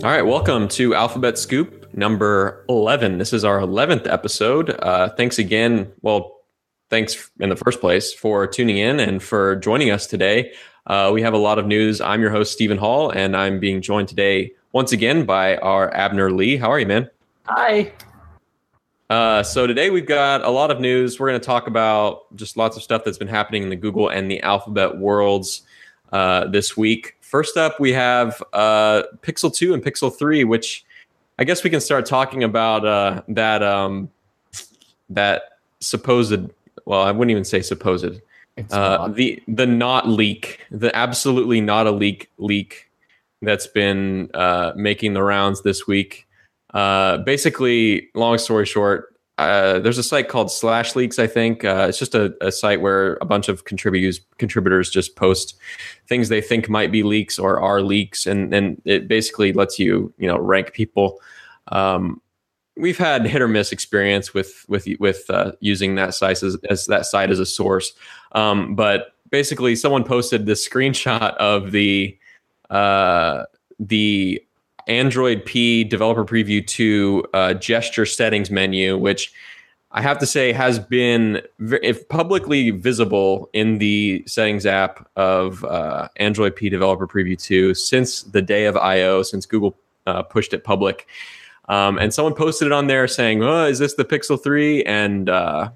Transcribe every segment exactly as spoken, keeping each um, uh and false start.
All right, welcome to Alphabet Scoop number eleven. This is our eleventh episode. Uh, thanks again. Well, thanks in the first place for tuning in and for joining us today. Uh, we have a lot of news. I'm your host, Stephen Hall, and I'm being joined today once again by our Abner Lee. How are you, man? Hi. Uh, so today we've got a lot of news. We're going to talk about just lots of stuff that's been happening in the Google and the Alphabet worlds uh, this week. First up, we have uh, Pixel two and Pixel three, which I guess we can start talking about uh, that um, that supposed, well, I wouldn't even say supposed, uh, the the not leak, the absolutely not a leak leak that's been uh, making the rounds this week. Uh, basically, long story short, uh, there's a site called Slash Leaks, I think. Uh, it's just a, a site where a bunch of contributors contributors just post things they think might be leaks or are leaks, and, and it basically lets you, you know, rank people. Um, we've had hit or miss experience with with with uh, using that site as, as that site as a source, um, but basically, someone posted this screenshot of the uh, the Android P Developer Preview two uh, gesture settings menu, which I have to say has been if publicly visible in the settings app of uh, Android P Developer Preview two since the day of I O, since Google uh, pushed it public. Um, and someone posted it on there saying, oh, is this the Pixel three? And uh,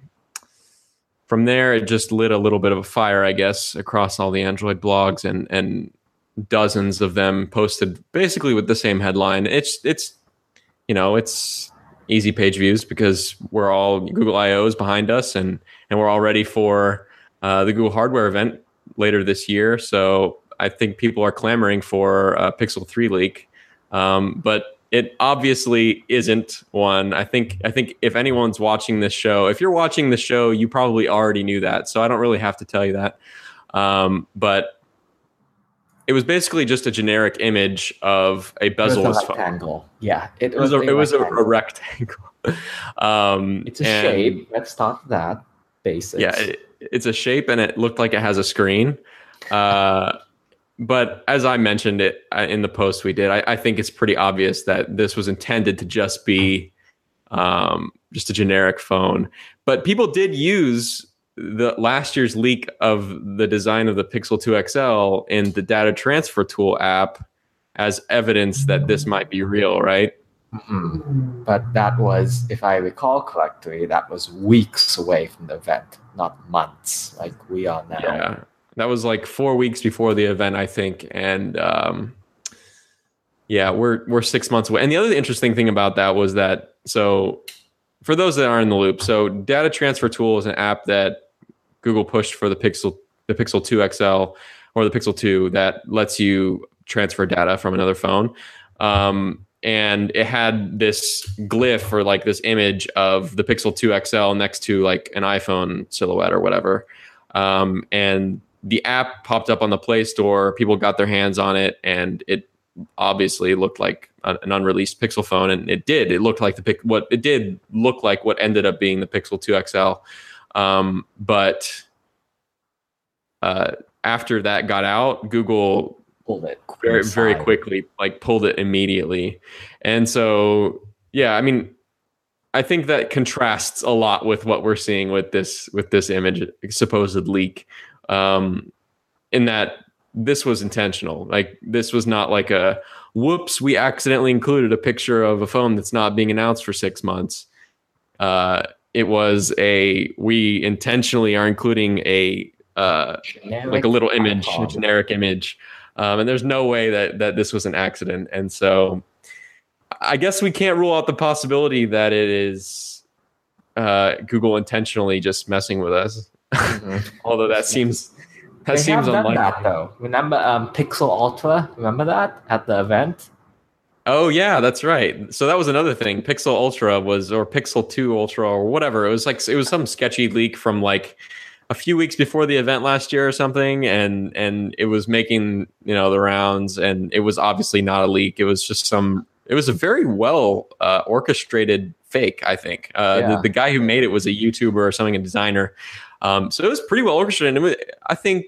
from there, it just lit a little bit of a fire, I guess, across all the Android blogs, and and dozens of them posted basically with the same headline. It's it's you know it's easy page views because we're all Google I O is behind us, and and we're all ready for uh, the Google hardware event later this year. So I think people are clamoring for a Pixel three leak, um, but it obviously isn't one. I think I think if anyone's watching this show, if you're watching the show, you probably already knew that. So I don't really have to tell you that, um, but it was basically just a generic image of a bezel-less phone. Rectangle. Yeah, it, it was, was a, a it was a, a rectangle. um, it's a shape. Let's start with that. Basics. Yeah, it, it's a shape, and it looked like it has a screen. Uh, but as I mentioned it in the post we did, I, I think it's pretty obvious that this was intended to just be um, just a generic phone. But people did use the last year's leak of the design of the Pixel two X L in the data transfer tool app as evidence that this might be real, right? Mm-hmm. But that was, if I recall correctly, that was weeks away from the event, not months like we are now. Yeah, that was like four weeks before the event, I think. And um, yeah, we're we're six months away. And the other interesting thing about that was that, so for those that aren't in the loop, so Data Transfer Tool is an app that Google pushed for the Pixel, the Pixel two X L or the Pixel two that lets you transfer data from another phone. Um, and it had this glyph or like this image of the Pixel two X L next to like an iPhone silhouette or whatever. Um, and the app popped up on the Play Store. People got their hands on it, and it obviously looked like an unreleased Pixel phone, and it did. It looked like the what it did look like what ended up being the Pixel two X L. Um, but uh, after that got out, Google pulled it very, very quickly, like pulled it immediately. And so, yeah, I mean, I think that contrasts a lot with what we're seeing with this with this image supposed leak. Um, in that this was intentional. Like this was not like a whoops, we accidentally included a picture of a phone that's not being announced for six months. Uh, it was a we intentionally are including a uh, like a little image, a generic image, um, and there's no way that that this was an accident. And so, I guess we can't rule out the possibility that it is uh, Google intentionally just messing with us. Mm-hmm. Although that seems that they seems have unlikely. Done that, though. Remember um, Pixel Ultra? Remember that at the event? Oh yeah, that's right. So that was another thing. Pixel Ultra was, or Pixel two Ultra, or whatever. It was like it was some sketchy leak from like a few weeks before the event last year or something, and and it was making you know the rounds, and it was obviously not a leak. It was just some. It was a very well uh, orchestrated fake, I think. Uh, yeah. the, the guy who made it was a YouTuber or something, a designer. Um, so it was pretty well orchestrated. I think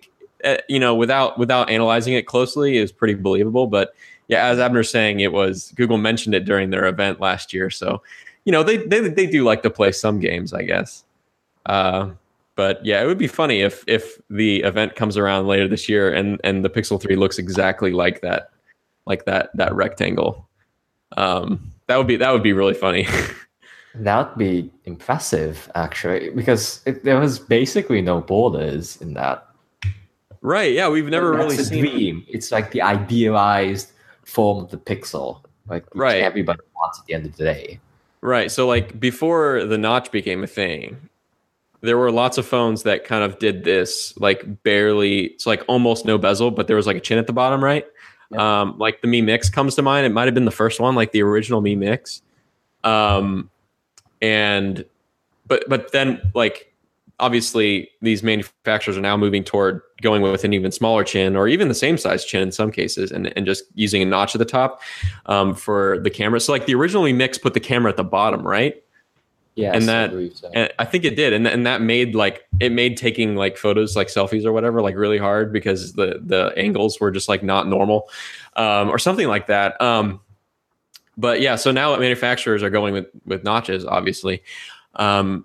uh, you know, without without analyzing it closely, is pretty believable. But yeah, as Abner's saying, it was Google mentioned it during their event last year, so you know they they they do like to play some games, I guess. Uh, but yeah, it would be funny if if the event comes around later this year and and the Pixel three looks exactly like that, like that that rectangle. Um, that would be that would be really funny. That would be impressive, actually, because it, there was basically no borders in that. Right? Yeah, we've never That's really a seen. dream. It's like the idealized form of the Pixel, like which Right. everybody wants at the end of the day. Right. So like before the notch became a thing, there were lots of phones that kind of did this, like barely, it's like almost no bezel, but there was like a chin at the bottom, right? Yep. Um, like the Mi Mix comes to mind. It might have been the first one, like the original Mi Mix. Um, and but but then like obviously these manufacturers are now moving toward going with an even smaller chin or even the same size chin in some cases, and, and just using a notch at the top um, for the camera. So like the original Mi Mix put the camera at the bottom, right? Yes, and that, I believe so. And I think it did, and and that made like it made taking like photos, like selfies or whatever, like really hard because the the angles were just like not normal, um, or something like that. Um, but yeah, so now manufacturers are going with with notches, obviously, um,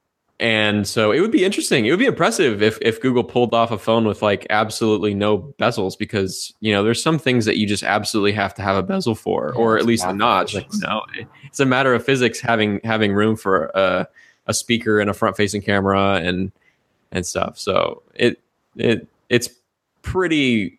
and so it would be interesting. It would be impressive if if Google pulled off a phone with like absolutely no bezels, because you know there's some things that you just absolutely have to have a bezel for, yeah, or at least a notch. You know, it's a matter of physics having having room for a a speaker and a front facing camera and and stuff. So it it it's pretty.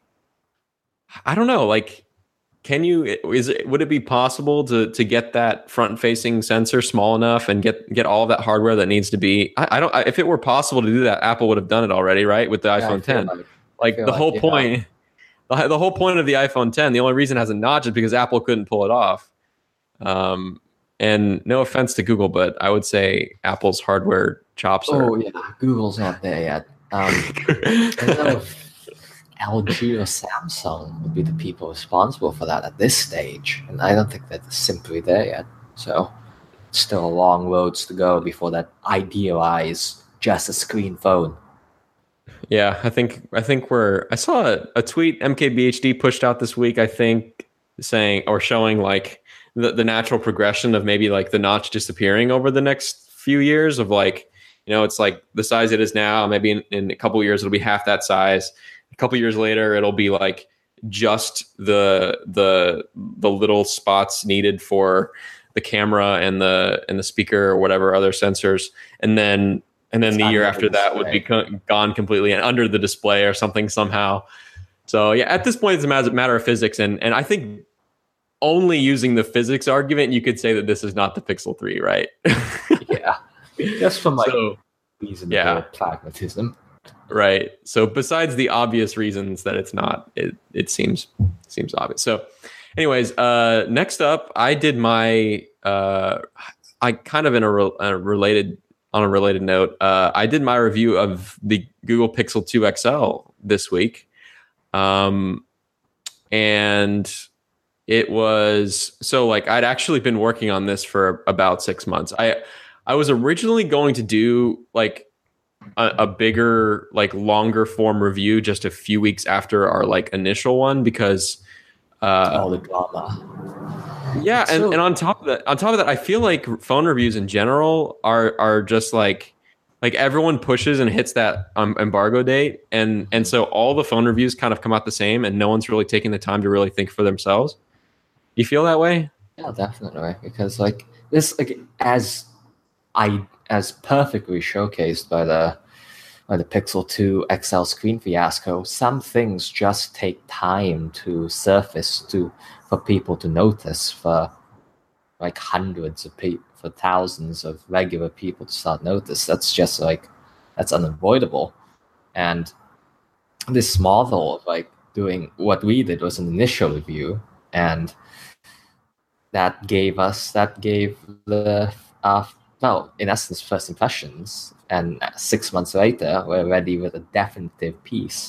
I don't know, like. Can you, is it, would it be possible to to get that front facing sensor small enough and get get all of that hardware that needs to be, I, I don't, I, if it were possible to do that, Apple would have done it already, right? With the yeah, iPhone ten. Like, like the like, whole yeah. point, the, the whole point of the iPhone ten, the only reason it has a notch is because Apple couldn't pull it off. Um, and no offense to Google, but I would say Apple's hardware chops are. Oh yeah, Google's not there yet. Um, I don't know if L G or Samsung would be the people responsible for that at this stage, and I don't think that's simply there yet. So, still a long roads to go before that idealized just a screen phone. Yeah, I think I think we're. I saw a, a tweet M K B H D pushed out this week, I think, saying or showing like the the natural progression of maybe like the notch disappearing over the next few years. Of like, you know, it's like the size it is now. Maybe in, in a couple of years it'll be half that size. A couple years later, it'll be like just the the the little spots needed for the camera and the and the speaker or whatever other sensors, and then and then it's the year after that would be co- gone completely and under the display or something somehow. So yeah, at this point, it's a matter of physics, and and I think only using the physics argument, you could say that this is not the Pixel three, right? Yeah, just from like so, reasonable yeah. pragmatism. Right. So besides the obvious reasons that it's not, it it seems seems obvious. So, anyways, uh, next up, I did my uh, I kind of in a, re- a related on a related note, uh, I did my review of the Google Pixel two X L this week, um, and it was so like I'd actually been working on this for about six months. I I was originally going to do like. A, a bigger, like longer form review just a few weeks after our like initial one because uh, all the drama. Yeah, and, so, and on top of that, on top of that, I feel like phone reviews in general are are just like like everyone pushes and hits that um, embargo date, and and so all the phone reviews kind of come out the same, and no one's really taking the time to really think for themselves. You feel that way? Yeah, definitely, because like this, like as I. as perfectly showcased by the by the Pixel two X L screen fiasco, some things just take time to surface to for people to notice, for like hundreds of people, for thousands of regular people to start notice. That's just like that's unavoidable. And this model of like doing what we did was an initial review, and that gave us that gave the uh, well, in essence, first impressions, and six months later, we're ready with a definitive piece.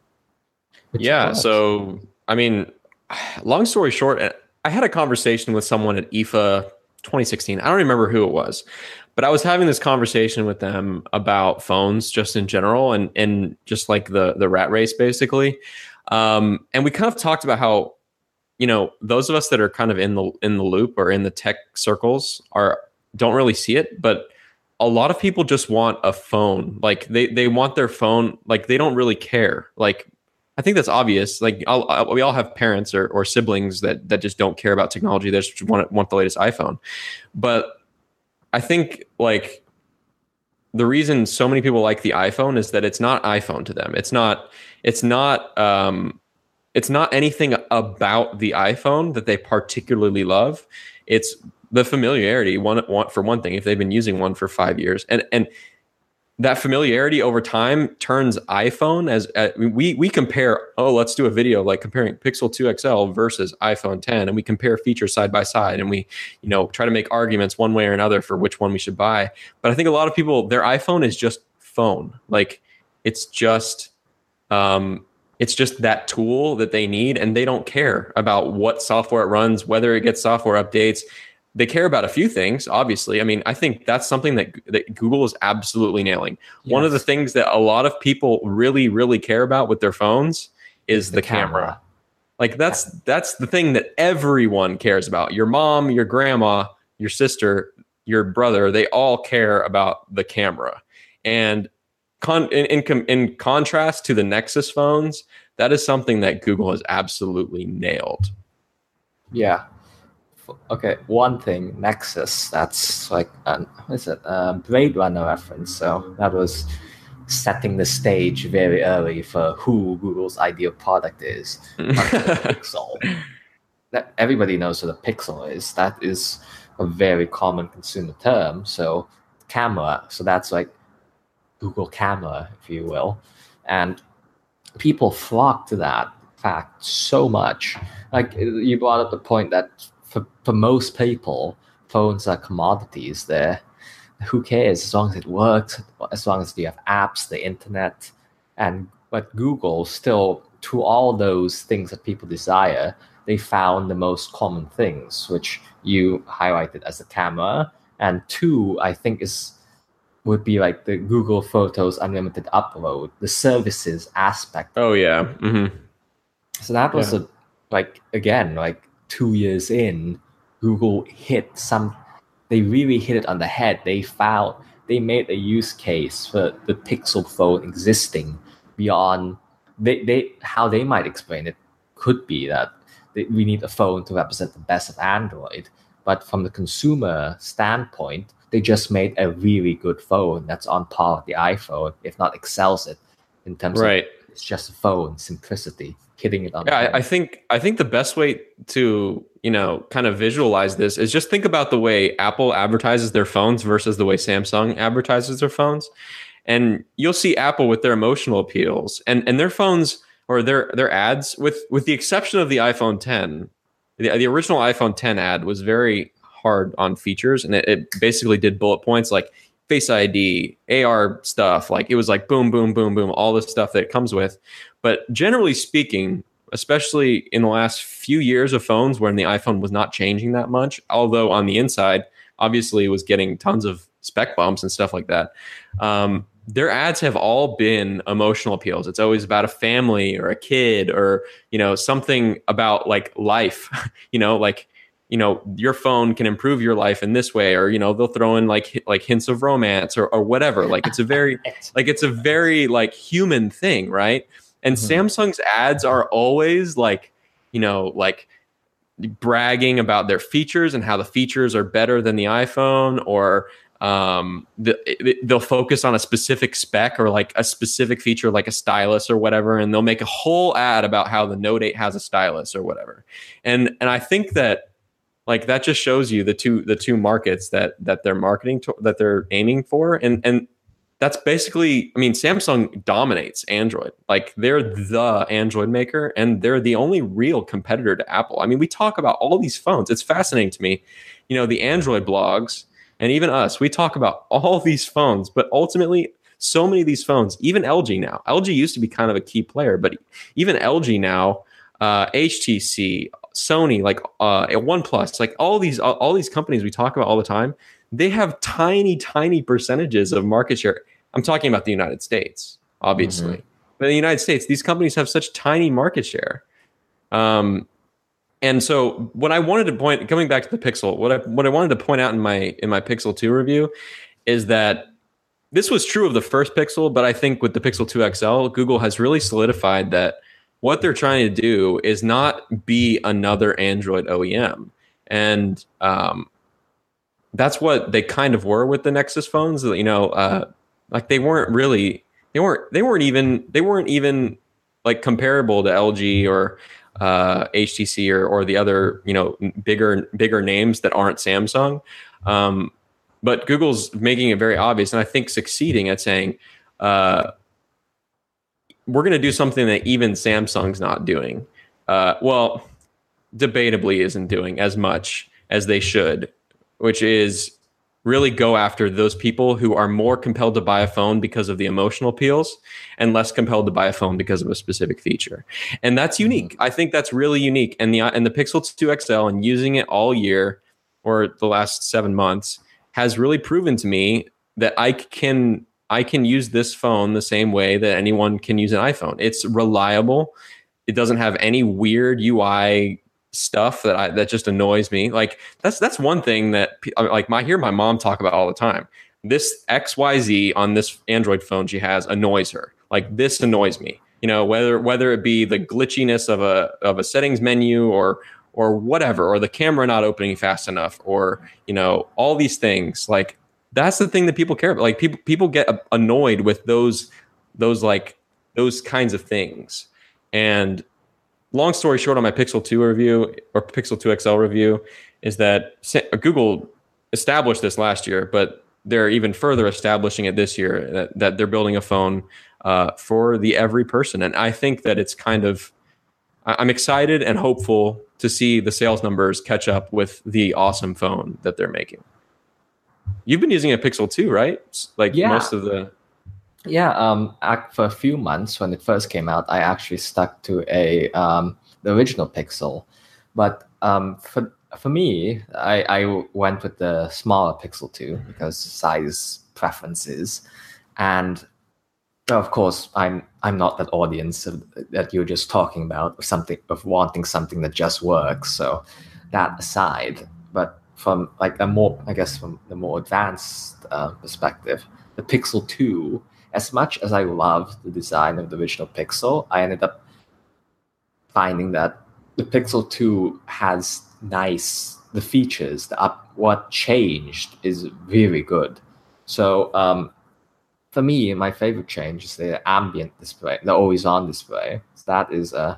Yeah, so, I mean, long story short, I had a conversation with someone at I F A twenty sixteen. I don't remember who it was, but I was having this conversation with them about phones just in general and and just like the the rat race basically. Um, and we kind of talked about how, you know, those of us that are kind of in the in the loop or in the tech circles are don't really see it, but a lot of people just want a phone. Like they they want their phone. Like they don't really care. Like I think that's obvious. Like I'll, I'll, we all have parents or, or siblings that that just don't care about technology. They just want want the latest iPhone. But I think like the reason so many people like the iPhone is that it's not iPhone to them. It's not. It's not. Um, it's not anything about the iPhone that they particularly love. It's the familiarity. One, one for one thing, if they've been using one for five years, and and that familiarity over time turns iPhone as uh, we we compare. Oh, let's do a video like comparing Pixel two X L versus iPhone ten, and we compare features side by side, and we you know try to make arguments one way or another for which one we should buy. But I think a lot of people, their iPhone is just phone. Like it's just um, it's just that tool that they need, and they don't care about what software it runs, whether it gets software updates. They care about a few things, obviously. I mean, I think that's something that, that Google is absolutely nailing. Yes. One of the things that a lot of people really, really care about with their phones is the, the camera. camera. Like that's that's the thing that everyone cares about. Your mom, your grandma, your sister, your brother, they all care about the camera. And con- in, in, in contrast to the Nexus phones, that is something that Google has absolutely nailed. Yeah. Okay, one thing, Nexus, that's like, an, what is it, a Blade Runner reference. So that was setting the stage very early for who Google's ideal product is. The Pixel. That everybody knows what a Pixel is. That is a very common consumer term. So camera, so that's like Google Camera, if you will. And people flock to that fact so much. Like you brought up the point that For, for most people, phones are commodities. They're, who cares as long as it works, as long as you have apps, the internet, and but Google still, to all those things that people desire, they found the most common things, which you highlighted as the camera, and two, I think is would be like the Google Photos unlimited upload, the services aspect. Oh yeah. Mm-hmm. So that was yeah. a like again like. Two years in, Google hit some, they really hit it on the head. They found, they made a use case for the Pixel phone existing beyond, they, they how they might explain it could be that they, we need a phone to represent the best of Android. But from the consumer standpoint, they just made a really good phone that's on par with the iPhone, if not excels it in terms right. of it's just a phone, simplicity. Hitting it on yeah, I, I think I think the best way to you know kind of visualize this is just think about the way Apple advertises their phones versus the way Samsung advertises their phones, and you'll see Apple with their emotional appeals and and their phones or their their ads with with the exception of the iPhone ten, the, the original iPhone ten ad was very hard on features, and it, it basically did bullet points like Face I D, A R stuff. Like it was like boom, boom, boom, boom, all the stuff that it comes with. But generally speaking, especially in the last few years of phones when the iPhone was not changing that much, although on the inside, obviously it was getting tons of spec bumps and stuff like that. Um, their ads have all been emotional appeals. It's always about a family or a kid or, you know, something about like life, you know, like, you know, your phone can improve your life in this way, or, you know, they'll throw in like, like hints of romance or, or whatever. Like it's a very, like, it's a very like human thing. Right. And mm-hmm. Samsung's ads are always like, you know, like bragging about their features and how the features are better than the iPhone, or um, the, it, they'll focus on a specific spec or like a specific feature, like a stylus or whatever. And they'll make a whole ad about how the Note eight has a stylus or whatever. And, and I think that, like that just shows you the two the two markets that that they're marketing to, that they're aiming for, and and that's basically, I mean, Samsung dominates Android. Like they're the Android maker, and they're the only real competitor to Apple. I mean, we talk about all these phones. It's fascinating to me, you know, the Android blogs and even us. We talk about all these phones, but ultimately, so many of these phones, even L G now. L G used to be kind of a key player, but even L G now, uh, H T C. Sony, like uh, OnePlus, like all these all, all these companies we talk about all the time, they have tiny, tiny percentages of market share. I'm talking about the United States, obviously. Mm-hmm. But in the United States, these companies have such tiny market share. Um, and so what I wanted to point, coming back to the Pixel, what I what I wanted to point out in my in my Pixel two review is that this was true of the first Pixel, but I think with the Pixel two X L, Google has really solidified that what they're trying to do is not be another Android O E M. And um, that's what they kind of were with the Nexus phones. You know, uh, like they weren't really, they weren't, they weren't even, they weren't even like comparable to L G or uh, H T C or, or the other, you know, bigger, bigger names that aren't Samsung. Um, but Google's making it very obvious, and I think succeeding at saying, uh, we're going to do something that even Samsung's not doing. Uh, well, debatably isn't doing as much as they should, which is really go after those people who are more compelled to buy a phone because of the emotional appeals and less compelled to buy a phone because of a specific feature. And that's unique. I think that's really unique. And the and the Pixel two X L and using it all year or the last seven months has really proven to me that I can I can use this phone the same way that anyone can use an iPhone. It's reliable. It doesn't have any weird U I stuff that I, that just annoys me. Like that's that's one thing that like my hear my mom talk about all the time. This X Y Z on this Android phone she has annoys her. Like this annoys me. You know, whether whether it be the glitchiness of a of a settings menu or or whatever, or the camera not opening fast enough, or you know, all these things. Like that's the thing that people care about. Like people people get annoyed with those those like those kinds of things. And long story short, on my Pixel two review or Pixel two X L review is that Google established this last year, but they're even further establishing it this year, that, that they're building a phone uh, for the every person. And I think that it's kind of, I'm excited and hopeful to see the sales numbers catch up with the awesome phone that they're making. You've been using a Pixel two, right? Like yeah. most of the... Yeah, um, for a few months when it first came out, I actually stuck to a um, the original Pixel, but um, for for me, I, I went with the smaller Pixel two because size preferences, and of course, I'm I'm not that audience that you're just talking about of something of wanting something that just works. So that aside, but from like a more, I guess, from the more advanced uh, perspective, the Pixel two. As much as I loved the design of the original Pixel, I ended up finding that the Pixel two has nice, the features, the up, what changed is really good. So um, for me, my favorite change is the ambient display, the always-on display. So that is a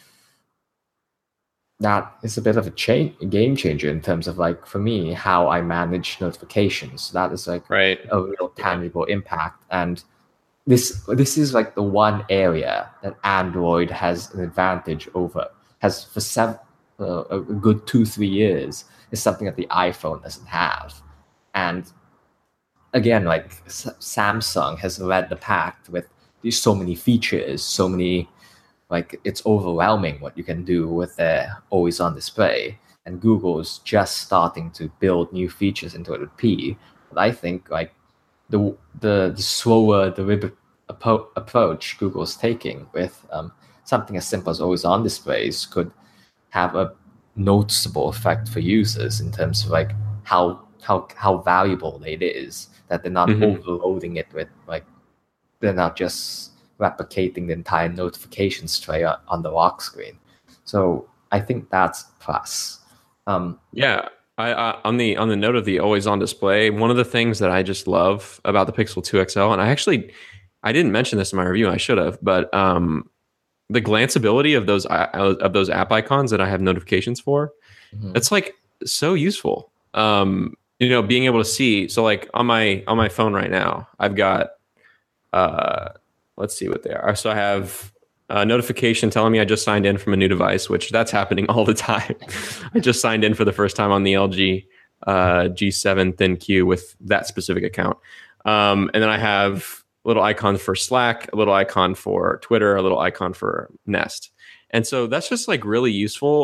that is a bit of a change, a game changer in terms of like for me how I manage notifications. That is like right. a real tangible impact. And This this is like the one area that Android has an advantage over, has for seven, uh, a good two, three years, is something that the iPhone doesn't have. And again, like S- Samsung has led the pack with these so many features, so many, like it's overwhelming what you can do with their always-on display. And Google is just starting to build new features into it with P. But I think like The, the the slower deliberate appo- approach Google's taking with um, something as simple as always-on displays could have a noticeable effect for users in terms of like how how how valuable it is that they're not mm-hmm. overloading it with like they're not just replicating the entire notifications tray on, on the lock screen. So I think that's a plus. Um, yeah. I, uh, on the on the note of the always on display, one of the things that I just love about the Pixel two X L, and I actually I didn't mention this in my review, I should have, but um, the glanceability of those of those app icons that I have notifications for, mm-hmm. it's like so useful. Um, you know, being able to see. So like on my on my phone right now, I've got uh, let's see what they are. So I have a notification telling me I just signed in from a new device, which that's happening all the time. I just signed in for the first time on the L G uh, G seven ThinQ with that specific account. Um, and then I have a little icon for Slack, a little icon for Twitter, a little icon for Nest. And so that's just like really useful.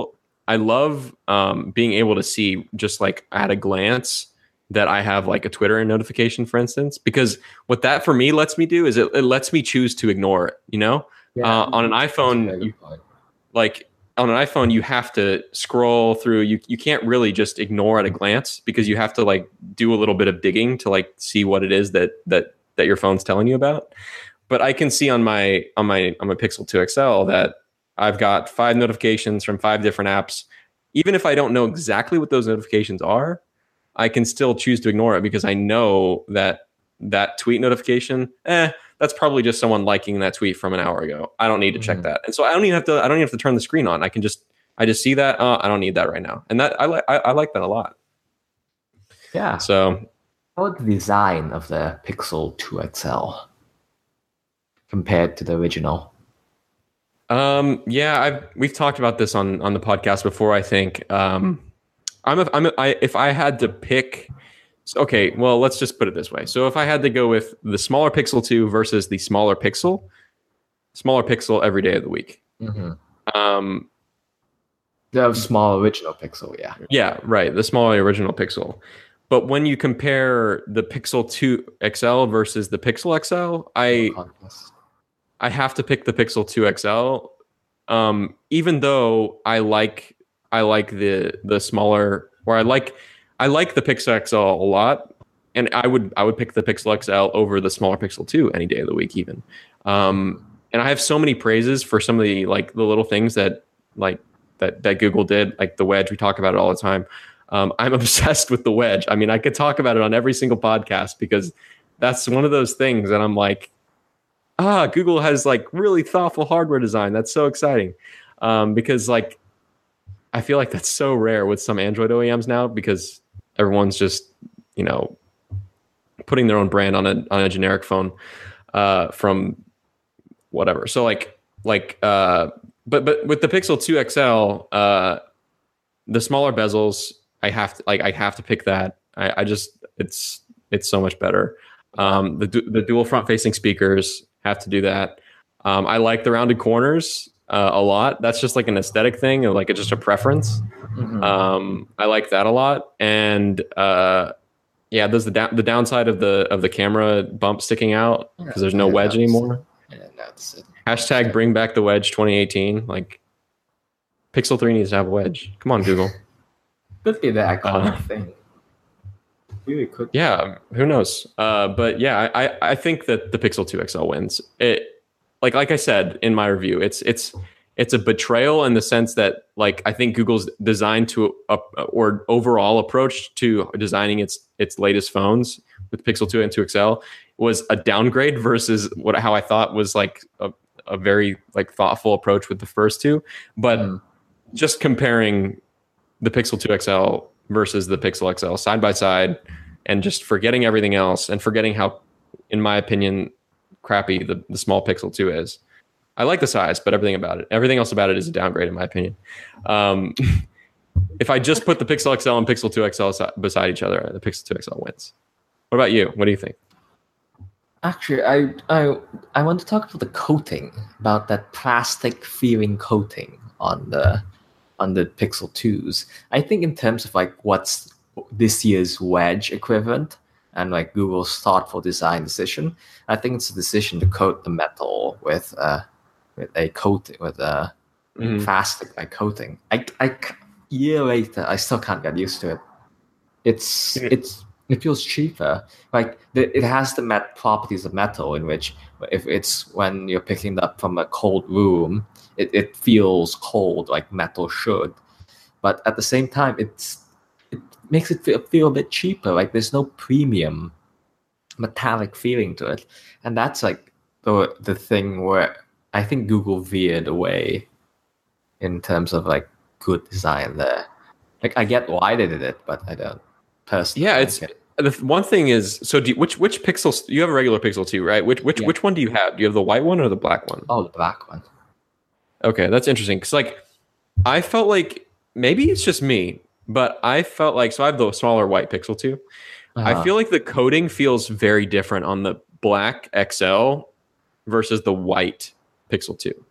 I love um, being able to see just like at a glance that I have like a Twitter notification, for instance, because what that for me lets me do is it, it lets me choose to ignore it. You know, Yeah, uh, on an iPhone, you, like on an iPhone, you have to scroll through. You you can't really just ignore at a glance because you have to like do a little bit of digging to like see what it is that that that your phone's telling you about. But I can see on my on my on my Pixel two X L that I've got five notifications from five different apps. Even if I don't know exactly what those notifications are, I can still choose to ignore it because I know that that tweet notification, eh, that's probably just someone liking that tweet from an hour ago. I don't need to mm-hmm. check that, and so I don't even have to. I don't even have to turn the screen on. I can just, I just see that. Uh, I don't need that right now, and that I like. I, I like that a lot. Yeah. So, how about the design of the Pixel two X L compared to the original? Um. Yeah. I've we've talked about this on on the podcast before. I think. Um. I'm a, I'm a, I, if I had to pick, okay, well, let's just put it this way. So if I had to go with the smaller Pixel two versus the smaller Pixel, smaller Pixel every day of the week. Mm-hmm. Um, the small original Pixel, yeah. Yeah, right, the smaller original Pixel. But when you compare the Pixel two X L versus the Pixel X L, I I have to pick the Pixel two X L, um, even though I like I like the the smaller, or I like I like the Pixel X L a lot, and I would I would pick the Pixel X L over the smaller Pixel two any day of the week, even. Um, and I have so many praises for some of the like the little things that like that that Google did, like the wedge. We talk about it all the time. Um, I'm obsessed with the wedge. I mean, I could talk about it on every single podcast because that's one of those things that I'm like, ah, Google has like really thoughtful hardware design. That's so exciting, um, because like. I feel like that's so rare with some Android O E Ms now because everyone's just, you know, putting their own brand on a on a generic phone uh, from whatever. So like like uh, but but with the Pixel two X L, uh, the smaller bezels, I have to like I have to pick that. I, I just it's it's so much better. Um, the the dual front facing speakers have to do that. Um, I like the rounded corners. Uh, a lot. That's just like an aesthetic thing, or like it's just a preference. Mm-hmm. Um, I like that a lot, and uh, yeah, there's the da- the downside of the of the camera bump sticking out because yeah, there's no yeah, wedge anymore. Yeah, that's it. Hashtag bring back the wedge twenty eighteen. Like Pixel three needs to have a wedge. Come on, Google. Could be the iconic uh, thing. Really could. Yeah, who knows? Uh, but yeah, I, I I think that the Pixel two X L wins. It. Like like I said in my review, it's it's it's a betrayal in the sense that like I think Google's design to uh, or overall approach to designing its its latest phones with Pixel two and two X L was a downgrade versus what how I thought was like a, a very like thoughtful approach with the first two. But mm. just comparing the Pixel two X L versus the Pixel X L side by side, and just forgetting everything else and forgetting how, in my opinion, crappy the, the small Pixel two is. I like the size, but everything about it, everything else about it is a downgrade in my opinion. Um, if I just put the Pixel X L and Pixel two X L beside each other, the Pixel two X L wins. What about you? What do you think? Actually, I I I want to talk about the coating, about that plastic feeling coating on the on the Pixel twos. I think in terms of like what's this year's wedge equivalent, and like Google's thoughtful design decision, I think it's a decision to coat the metal with uh with a coating with a mm-hmm. plastic like coating. I I year later I still can't get used to it. It's yeah. it's it feels cheaper. Like the, it has the met properties of metal, in which if it's when you're picking it up from a cold room, it, it feels cold like metal should. But at the same time, it's makes it feel, feel a bit cheaper. Like there's no premium metallic feeling to it, and that's like the the thing where I think Google veered away in terms of like good design there. Like I get why they did it, but I don't personally. Yeah, it's it. The one thing is, so do you, which which Pixel? You have a regular Pixel two, right? Which which yeah. which one do you have? Do you have the white one or the black one? Oh, the black one. Okay, that's interesting because like I felt like maybe it's just me. But I felt like, so I have the smaller white Pixel two. Uh-huh. I feel like the coating feels very different on the black X L versus the white Pixel two.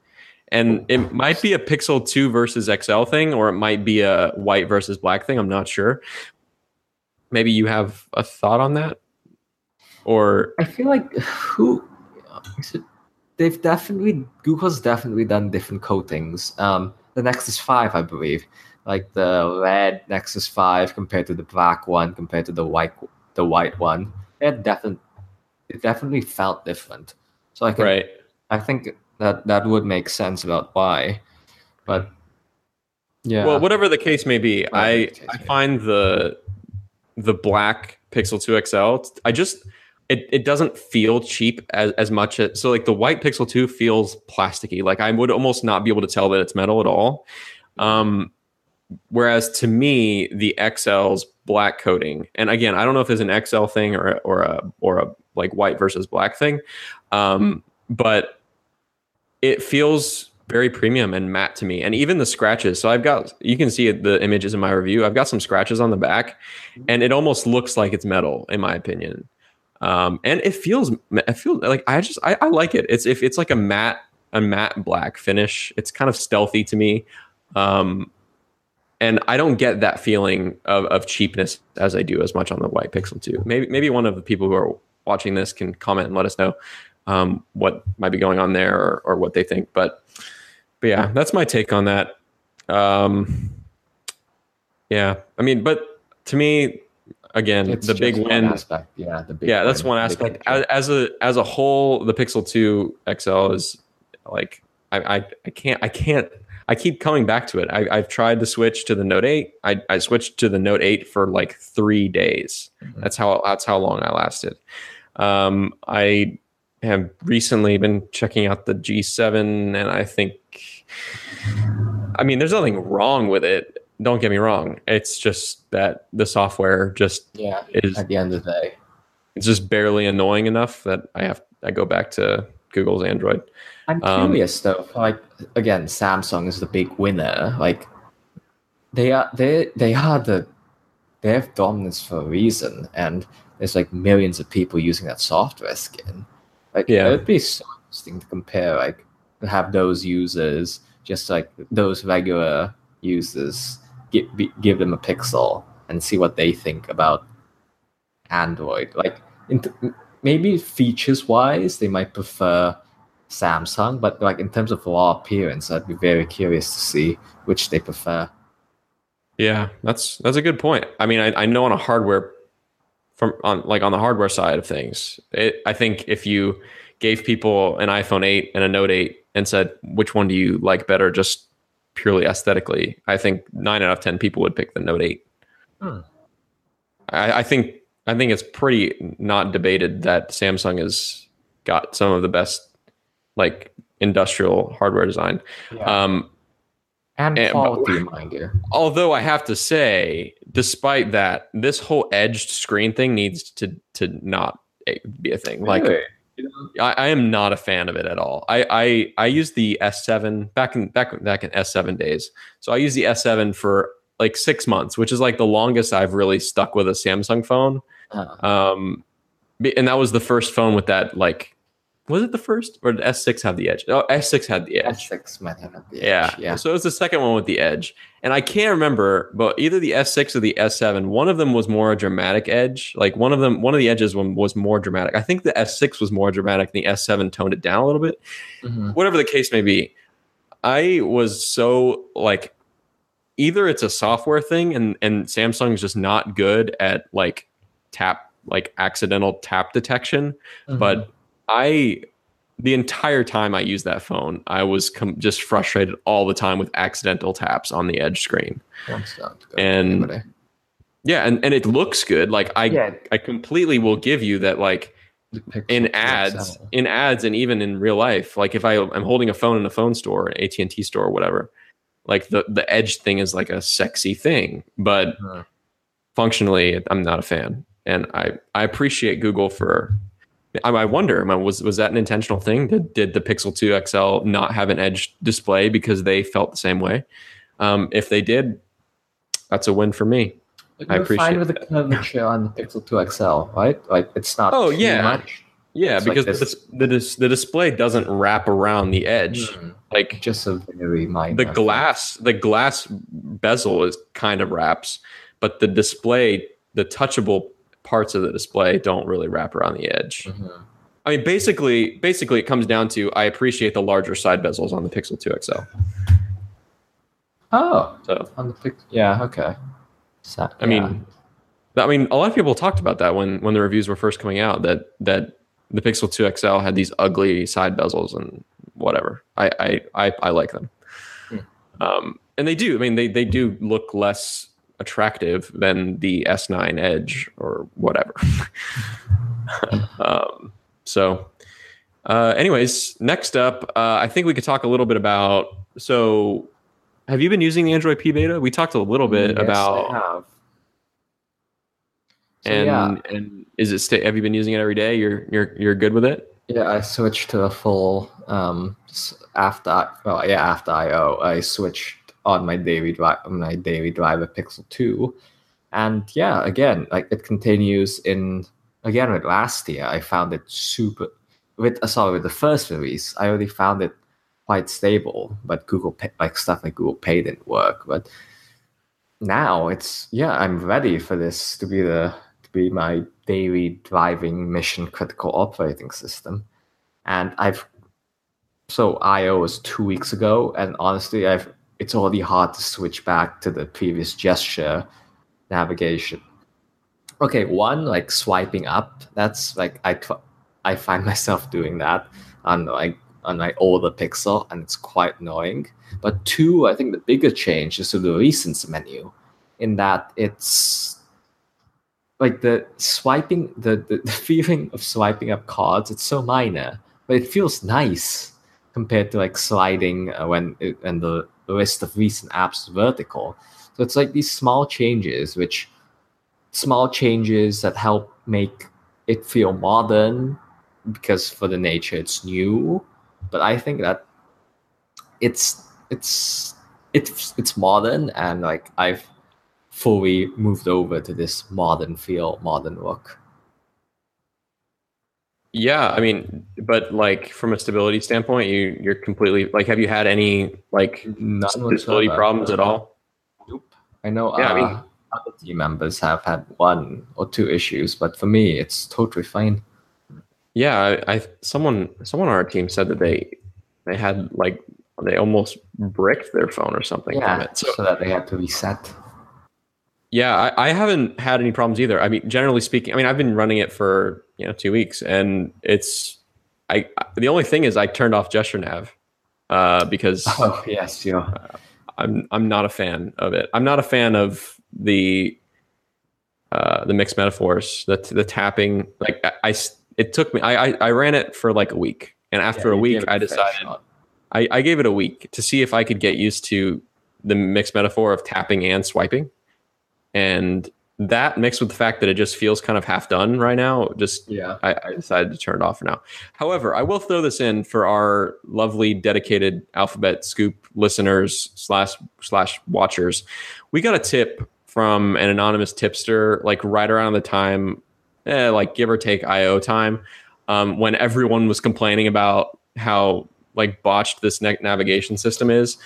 And it might be a Pixel two versus X L thing, or it might be a white versus black thing. I'm not sure. Maybe you have a thought on that? Or I feel like who is it? They've definitely Google's definitely done different coatings. Um, the Nexus five, I believe, like the red Nexus five compared to the black one, compared to the white the white one, it definitely it definitely felt different. So I can, right. I think that that would make sense about why, but yeah. Well, whatever the case may be, Whatever I the case I may find the the black Pixel two X L. I just it, it doesn't feel cheap as, as much as, so like the white Pixel two feels plasticky. Like I would almost not be able to tell that it's metal at all. Um, whereas to me, the X L's black coating, and again, I don't know if it's an X L thing or or a or a like white versus black thing, um, but it feels very premium and matte to me. And even the scratches. So I've got, you can see the images in my review. I've got some scratches on the back, and it almost looks like it's metal, in my opinion. Um, and it feels, I feel like I just, I, I like it. It's if it's like a matte, a matte black finish. It's kind of stealthy to me. Um, and I don't get that feeling of, of cheapness as I do as much on the white Pixel two. Maybe, maybe one of the people who are watching this can comment and let us know um, what might be going on there, or, or what they think. But, but yeah, that's my take on that. Um, yeah, I mean, but to me, again, It's the just big one win. aspect. Yeah, the big Yeah, that's win, one big aspect. picture. As, as a as a whole, the Pixel two X L is like I I, I can't I can't I keep coming back to it. I, I've tried to switch to the Note eight. I, I switched to the Note eight for like three days. Mhm. That's how that's how long I lasted. Um, I have recently been checking out the G seven, and I think, I mean, there's nothing wrong with it. Don't get me wrong. It's just that the software just Yeah, is, at the end of the day. it's just barely annoying enough that I have I go back to Google's Android. I'm Um, curious though. Like again, Samsung is the big winner. Like they are they they are the they have dominance for a reason, and there's like millions of people using that software skin. Like Yeah. it would be so interesting to compare, like to have those users, just like those regular users, give be, give them a Pixel and see what they think about Android. Like in maybe features wise, they might prefer Samsung, but like in terms of raw appearance, I'd be very curious to see which they prefer. Yeah, that's that's a good point. I mean, I, I know on a hardware from on like on the hardware side of things, it, I think if you gave people an iPhone eight and a Note eight and said which one do you like better, just purely aesthetically, I think nine out of ten people would pick the Note eight. Hmm. I, I think I think it's pretty not debated that Samsung has got some of the best like industrial hardware design. Yeah. Um, And and- quality, mind you. although I have to say, despite that, this whole edged screen thing needs to to not be a thing. Like Really? I, I am not a fan of it at all. I I, I used the S seven back in back back in S seven days. So I used the S seven for like six months, which is like the longest I've really stuck with a Samsung phone. Huh. Um, be- and that was the first phone with that, like, was it the first, or did S six have the edge? Oh, S six had the edge. S six might have the Yeah. edge. Yeah. So it was the second one with the edge. And I can't remember, but either the S six or the S seven, one of them was more a dramatic edge. Like one of them, one of the edges one was more dramatic. I think the S six was more dramatic, and the S seven toned it down a little bit. Mhm. Whatever the case may be, I was so like, either it's a software thing and, and Samsung's just not good at like tap, like accidental tap detection. Mhm. But I, the entire time I used that phone, I was com- just frustrated all the time with accidental taps on the edge screen. That's not good. And- Anybody. Yeah, and, and it looks good. Like I, Yeah. I completely will give you that. Like The Pixel in two ads, X L. in ads, and even in real life, like if I I'm holding a phone in a phone store, an A T and T store or whatever, like the the edge thing is like a sexy thing, but Huh. functionally, I'm not a fan. And I I appreciate Google for. I, I wonder, I mean, was was that an intentional thing? Did did the Pixel two X L not have an edge display because they felt the same way? Um, if they did, that's a win for me. But I you're appreciate fine with the curvature on the Pixel two X L, right? Like it's not Oh, too yeah. much. Yeah, It's because like the, this, dis- the dis- the display doesn't wrap around the edge. mm, Like just a very minor the thing. glass, the glass bezel is kind of wraps, but the display, the touchable parts of the display don't really wrap around the edge. Mhm. I mean, basically, basically, it comes down to I appreciate the larger side bezels on the Pixel two X L. Oh, So on the pic- yeah, okay. So, I yeah. mean, I mean, a lot of people talked about that when when the reviews were first coming out. That that the Pixel two X L had these ugly side bezels and whatever. I I I, I like them, Hmm. um, and they do. I mean, they they do look less attractive than the S nine Edge or whatever. um, so, uh, anyways, next up, uh, I think we could talk a little bit about. So, have you been using the Android P beta? We talked a little bit Yes, about. I have. So, and yeah. and is it sta- have you been using it every day? You're you're you're good with it? Yeah, I switched to a full um s- after I- well yeah after I O I switched on my daily drive my daily driver Pixel two, and yeah again like it continues in again with last year I found it super with uh, sorry with the first release I already found it quite stable, but Google Pay, like stuff like Google Pay didn't work, but now it's yeah I'm ready for this to be the to be my daily driving mission critical operating system. And I've so I O was two weeks ago, and honestly I've it's already hard to switch back to the previous gesture navigation. Okay, one like swiping up, that's like I tr- I find myself doing that on like on my older Pixel, and it's quite annoying. But two, I think the bigger change is to the recents menu, in that it's like the swiping, the, the, the feeling of swiping up cards, it's so minor, but it feels nice compared to like sliding uh, when it, when the list of recent apps is vertical. So it's like these small changes, which small changes that help make it feel modern because for the nature it's new. But I think that it's it's it's it's modern, and like I've fully moved over to this modern feel, modern look. Yeah, I mean, but like from a stability standpoint, you you're completely like. Have you had any like None stability whatsoever. problems at all? Nope. I know Yeah, uh, I mean, other team members have had one or two issues, but for me, it's totally fine. yeah, I, I someone someone on our team said that they they had like they almost bricked their phone or something from Yeah, it. So so that they had to reset. yeah, I, I haven't had any problems either. I mean, generally speaking, I mean, I've been running it for you know two weeks, and it's I. The only thing is, I turned off gesture nav uh, because Oh yes, yeah. I'm I'm not a fan of it. I'm not a fan of the uh, the mixed metaphors, the the tapping. Like I, I it took me. I, I I ran it for like a week, and after Yeah, a you week, gave it I a fair decided shot. I, I gave it a week to see if I could get used to the mixed metaphor of tapping and swiping. And that mixed with the fact that it just feels kind of half done right now, just Yeah. I, I decided to turn it off for now. However, I will throw this in for our lovely dedicated Alphabet Scoop listeners slash slash watchers. We got a tip from an anonymous tipster, like right around the time, eh, like give or take I O time, um, when everyone was complaining about how like botched this na- navigation system is,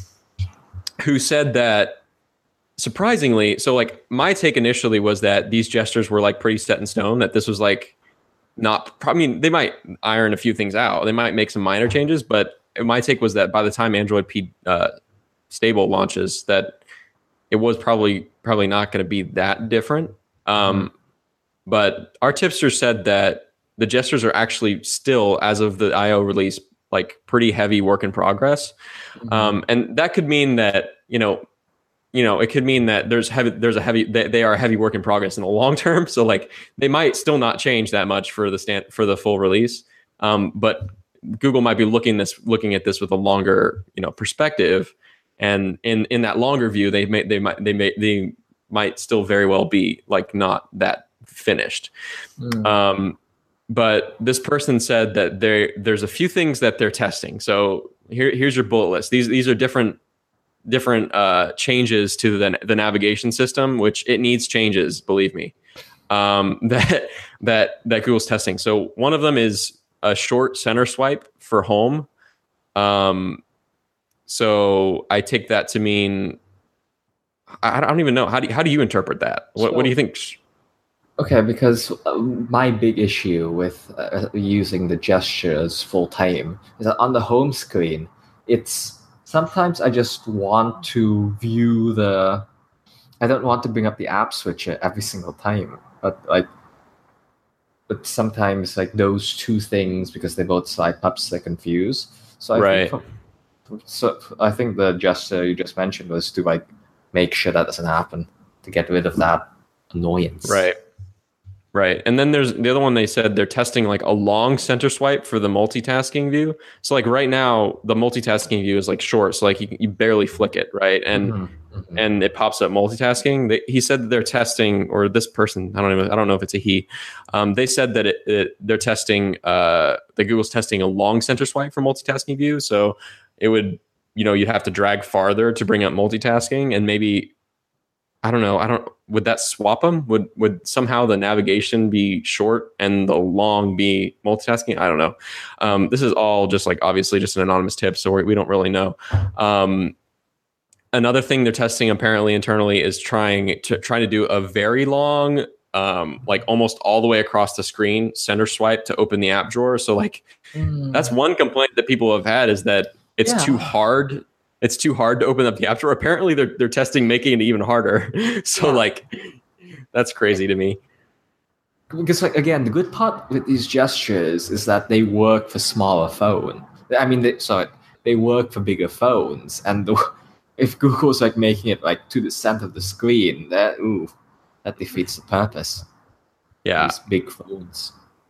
who said that surprisingly, so like my take initially was that these gestures were like pretty set in stone, that this was like not, I mean, they might iron a few things out. They might make some minor changes, but my take was that by the time Android P uh, stable launches, that it was probably probably not going to be that different. Um, mm-hmm. But our tipster said that the gestures are actually still, as of the I O release, like pretty heavy work in progress. Mm-hmm. Um, and that could mean that, you know, you know, it could mean that there's heavy, there's a heavy, they, they are a heavy work in progress in the long term. So like they might still not change that much for the stand for the full release. Um, but Google might be looking this, looking at this with a longer, you know, perspective. And in, in that longer view, they may, they might, they may, they might still very well be like not that finished. Mm. Um, but this person said that there, there's a few things that they're testing. So here, here's your bullet list. These, these are different, different uh, changes to the, the navigation system, which it needs changes, believe me. um, that that that Google's testing. So one of them is a short center swipe for home. Um, so I take that to mean I, I don't even know how do you, how do you interpret that? What So, what do you think? Okay, because uh, my big issue with uh, using the gestures full time is that on the home screen, it's sometimes I just want to view the. I don't want to bring up the app switcher every single time, but like, but sometimes like those two things because they both swipe ups, they confuse. So I Right. think for, so I think the gesture you just mentioned was to like make sure that doesn't happen to get rid of that annoyance. Right. Right. And then there's the other one they said they're testing like a long center swipe for the multitasking view. So like right now, the multitasking view is like short. So like you, you barely flick it. Right. And Mm-hmm, mm-hmm. and it pops up multitasking. They, he said that they're testing, or this person, I don't even, I don't know if it's a he. Um, they said that it, it, they're testing, uh, that Google's testing a long center swipe for multitasking view. So it would, you know, you'd have to drag farther to bring up multitasking, and maybe, I don't know. I don't. Would that swap them? Would would somehow the navigation be short and the long be multitasking? I don't know. Um, this is all just like obviously just an anonymous tip, so we, we don't really know. Um, another thing they're testing apparently internally is trying to trying to do a very long, um, like almost all the way across the screen center swipe to open the app drawer. So like Mm. that's one complaint that people have had, is that it's Yeah. too hard. It's too hard to open up the app drawer. Apparently, they're they're testing making it even harder. So, Yeah. like, that's crazy to me. Because like again, the good part with these gestures is that they work for smaller phone. I mean, they, sorry, they work for bigger phones. And the, if Google's like making it like to the center of the screen, that ooh, that defeats the purpose. Yeah. These big phones.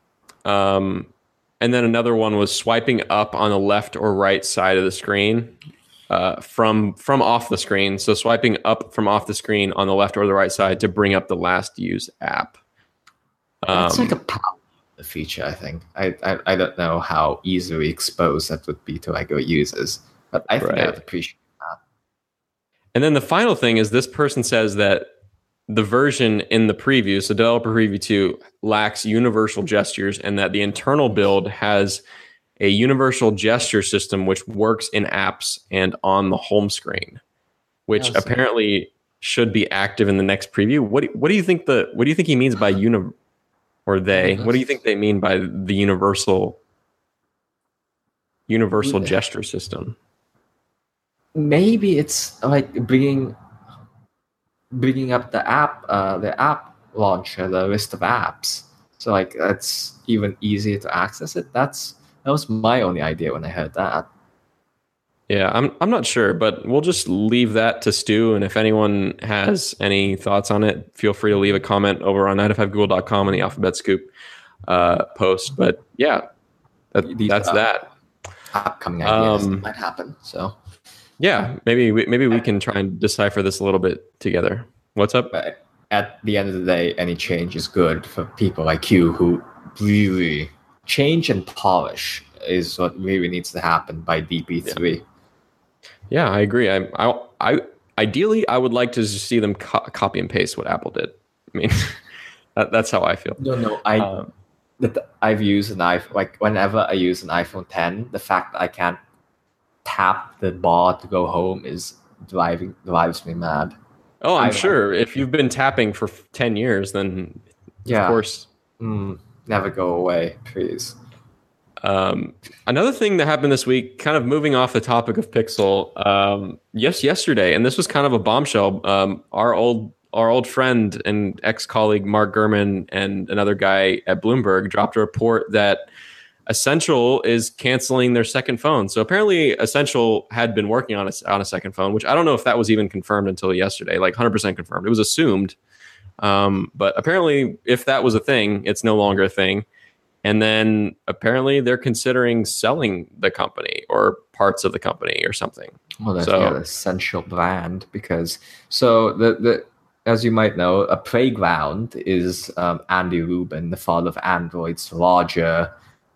Um, and then another one was swiping up on the left or right side of the screen. Uh, from from off the screen, so swiping up from off the screen on the left or the right side to bring up the last used app. That's Um, like a power feature, I think. I, I I don't know how easily exposed that would be to like our users, but I think Right. I'd appreciate that. And then the final thing is this person says that the version in the preview, so developer preview two, lacks universal gestures, and that the internal build has a universal gesture system which works in apps and on the home screen, which Yes. apparently should be active in the next preview. What do, what do you think the what do you think he means by uni or they? What do you think they mean by the universal universal Yeah. gesture system? Maybe it's like bringing bringing up the app, uh, the app launcher, the list of apps. So like that's even easier to access it. That's that was my only idea when I heard that. Yeah, I'm I'm not sure, but we'll just leave that to Stu. And if anyone has any thoughts on it, feel free to leave a comment over on ninety-five google dot com in the Alphabet Scoop uh, post. But yeah, that, These that's are that. Upcoming ideas Um, that might happen. So, Yeah, maybe we, maybe we can try and decipher this a little bit together. What's up? but at the end of the day, any change is good for people like you who really change and polish is what really needs to happen by D P three. Yeah, I agree. I, I, I ideally, I would like to just see them co- copy and paste what Apple did. I mean, that, that's how I feel. No, no, I Um, that I've used an iPhone. Like whenever I use an iPhone ten, the fact that I can't tap the bar to go home is driving drives me mad. oh, I'm I- sure if you've been tapping for ten years, then Yeah, of course. Mm, never go away, please. Um, another thing that happened this week, kind of moving off the topic of Pixel, um, yes, yesterday, and this was kind of a bombshell. Um, our old our old friend and ex-colleague Mark Gurman and another guy at Bloomberg dropped a report that Essential is canceling their second phone. So apparently Essential had been working on a, on a second phone, which I don't know if that was even confirmed until yesterday, like one hundred percent confirmed. It was assumed. Um, but apparently if that was a thing, it's no longer a thing. And then apparently they're considering selling the company or parts of the company or something. Well, that's So- yeah, the essential brand because so the the as you might know, a playground is um, Andy Rubin, the father of Android's larger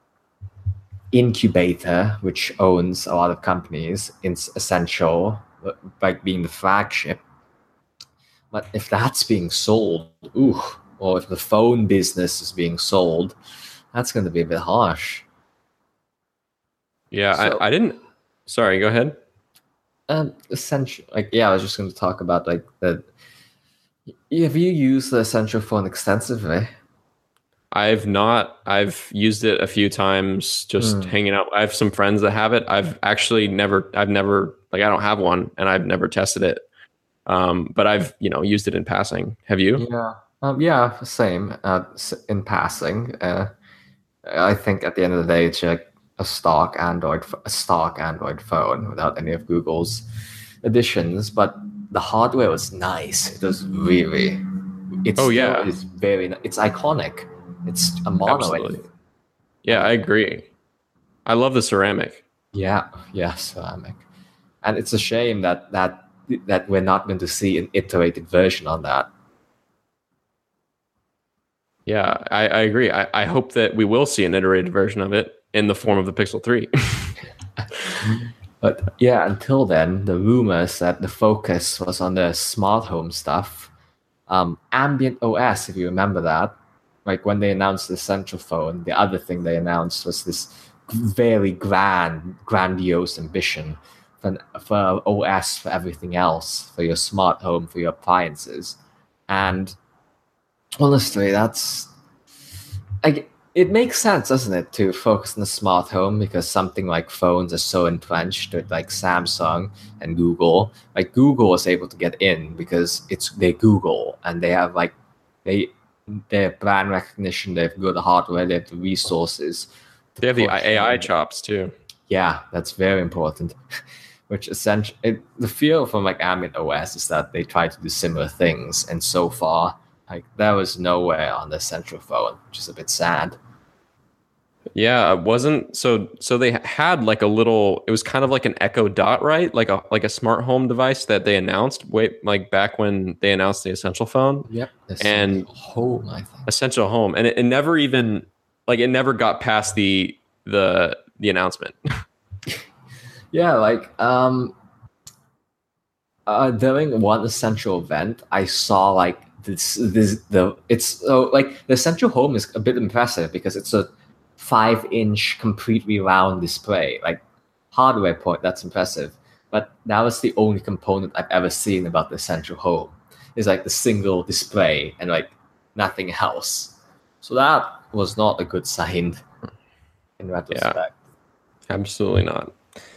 incubator, which owns a lot of companies. It's Essential, like being the flagship. But if that's being sold, ooh, or if the phone business is being sold, that's going to be a bit harsh. Yeah, So, I, I didn't. Sorry, go ahead. um, essential, like, yeah, I was just going to talk about like the. Have you used the Essential phone extensively? I've not. I've used it a few times, just Hmm. hanging out. I have some friends that have it. I've actually never. I've never like I don't have one, and I've never tested it. Um, but I've you know used it in passing. Have you? Yeah. Um, yeah, same. Uh, s- in passing, uh, I think at the end of the day, it's like a stock Android, ph- a stock Android phone without any of Google's additions. But the hardware was nice. It was really. It Oh still yeah, is very. It's iconic. It's a monolith. absolutely. Yeah, I And agree. I love the ceramic. yeah, yeah, ceramic. And it's a shame that that that we're not going to see an iterated version on that. Yeah, I, I agree. I, I hope that we will see an iterated version of it in the form of the Pixel three. But yeah, until then, the rumors that the focus was on the smart home stuff. Um, Ambient O S, if you remember that, like when they announced the Essential phone, the other thing they announced was this very grand, grandiose ambition for, an, for O S for everything else, for your smart home, for your appliances. And honestly, that's like it makes sense, doesn't it, to focus on the smart home because something like phones are so entrenched with like Samsung and Google. Like Google was able to get in because it's they Google and they have like they their brand recognition, they have good hardware, they have the resources to They have the push. A I And chops too. yeah, that's very important. Which essentially it, the feel from like Ambient O S is that they try to do similar things, and so far, like there was nowhere on the Essential phone, which is a bit sad. Yeah, it wasn't so so they had like a little it was kind of like an Echo Dot, right? Like a like a smart home device that they announced way like back when they announced the Essential phone Yep, and Essential home, I think. Essential Home. And it, it never even like it never got past the the the announcement. Yeah, like um, uh, during one Essential event, I saw like this this the it's so like the Essential home is a bit impressive because it's a five inch completely round display. Like hardware point, that's impressive. But that was the only component I've ever seen about the Essential home. Is like the single display and like nothing else. So that was not a good sign in Yeah, retrospect. absolutely not.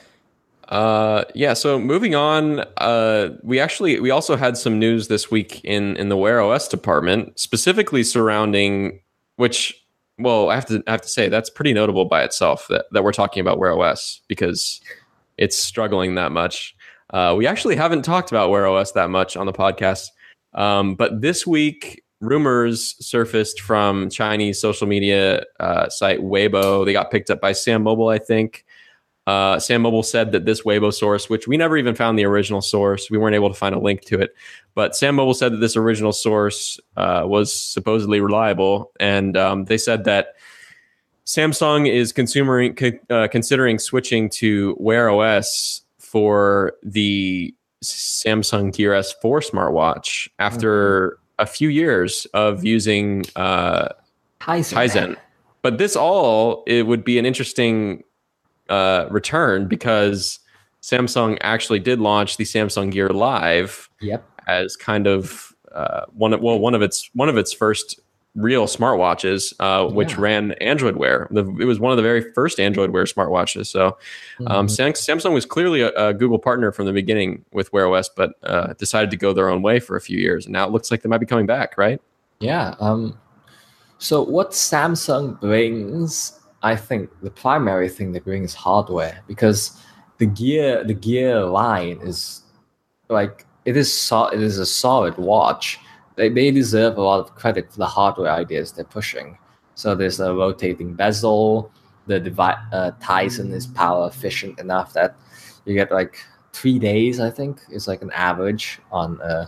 Uh, yeah. So moving on, uh, we actually we also had some news this week in in the Wear O S department, specifically surrounding which. Well, I have to I have to say that's pretty notable by itself that, that we're talking about Wear O S because it's struggling that much. Uh, we actually haven't talked about Wear O S that much on the podcast, um, but this week rumors surfaced from Chinese social media uh, site Weibo. They got picked up by Sam Mobile, I think. Uh, Sam Mobile said that this Weibo source, which we never even found the original source, we weren't able to find a link to it. But Sam Mobile said that this original source uh, was supposedly reliable, and um, they said that Samsung is consumer, uh, considering switching to Wear O S for the Samsung Gear S four smartwatch after mm-hmm. a few years of using uh, Tizen. Tizen. But this all it would be an interesting Uh, return because Samsung actually did launch the Samsung Gear Live Yep. as kind of uh, one of well one of its one of its first real smartwatches, uh, which Yeah. ran Android Wear. The, it was one of the very first Android Wear smartwatches. So um, Mhm. Samsung was clearly a, a Google partner from the beginning with Wear O S, but uh, decided to go their own way for a few years, and now it looks like they might be coming back, right? Yeah. Um. So what Samsung brings, I think the primary thing they bring is hardware because the gear the gear line is like it is so it is a solid watch. They they deserve a lot of credit for the hardware ideas they're pushing. So there's a rotating bezel. The devi- uh, Tizen is power efficient enough that you get like three days. I think is like an average on a,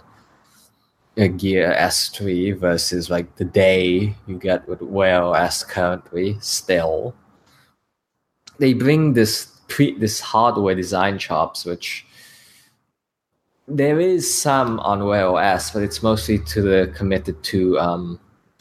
a Gear S three versus like the day you get with Wear O S currently. Still, they bring this pre this hardware design chops, which there is some on Wear O S, but it's mostly to the committed to um,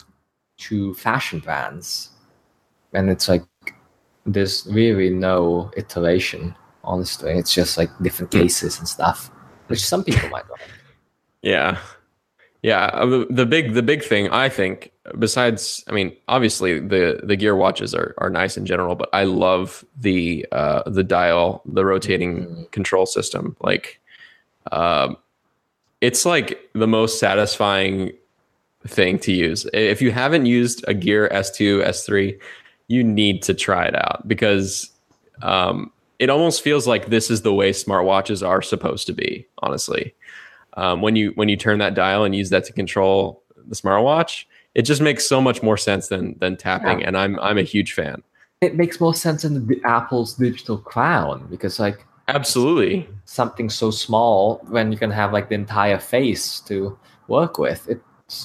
to fashion brands, and it's like there's really no iteration. Honestly, it's just like different cases and stuff, which some people might like. Yeah. Yeah, uh, the, the big the big thing I think, besides, I mean, obviously the the Gear watches are, are nice in general, but I love the uh, the dial, the rotating mm-hmm. control system. Like, um, it's like the most satisfying thing to use. If you haven't used a Gear S two, S three, you need to try it out, because um, it almost feels like this is the way smartwatches are supposed to be, honestly. Um, when you when you turn that dial and use that to control the smartwatch, it just makes so much more sense than than tapping, yeah. and I'm I'm a huge fan. It makes more sense than the Apple's digital crown, because like absolutely something so small when you can have like the entire face to work with. It's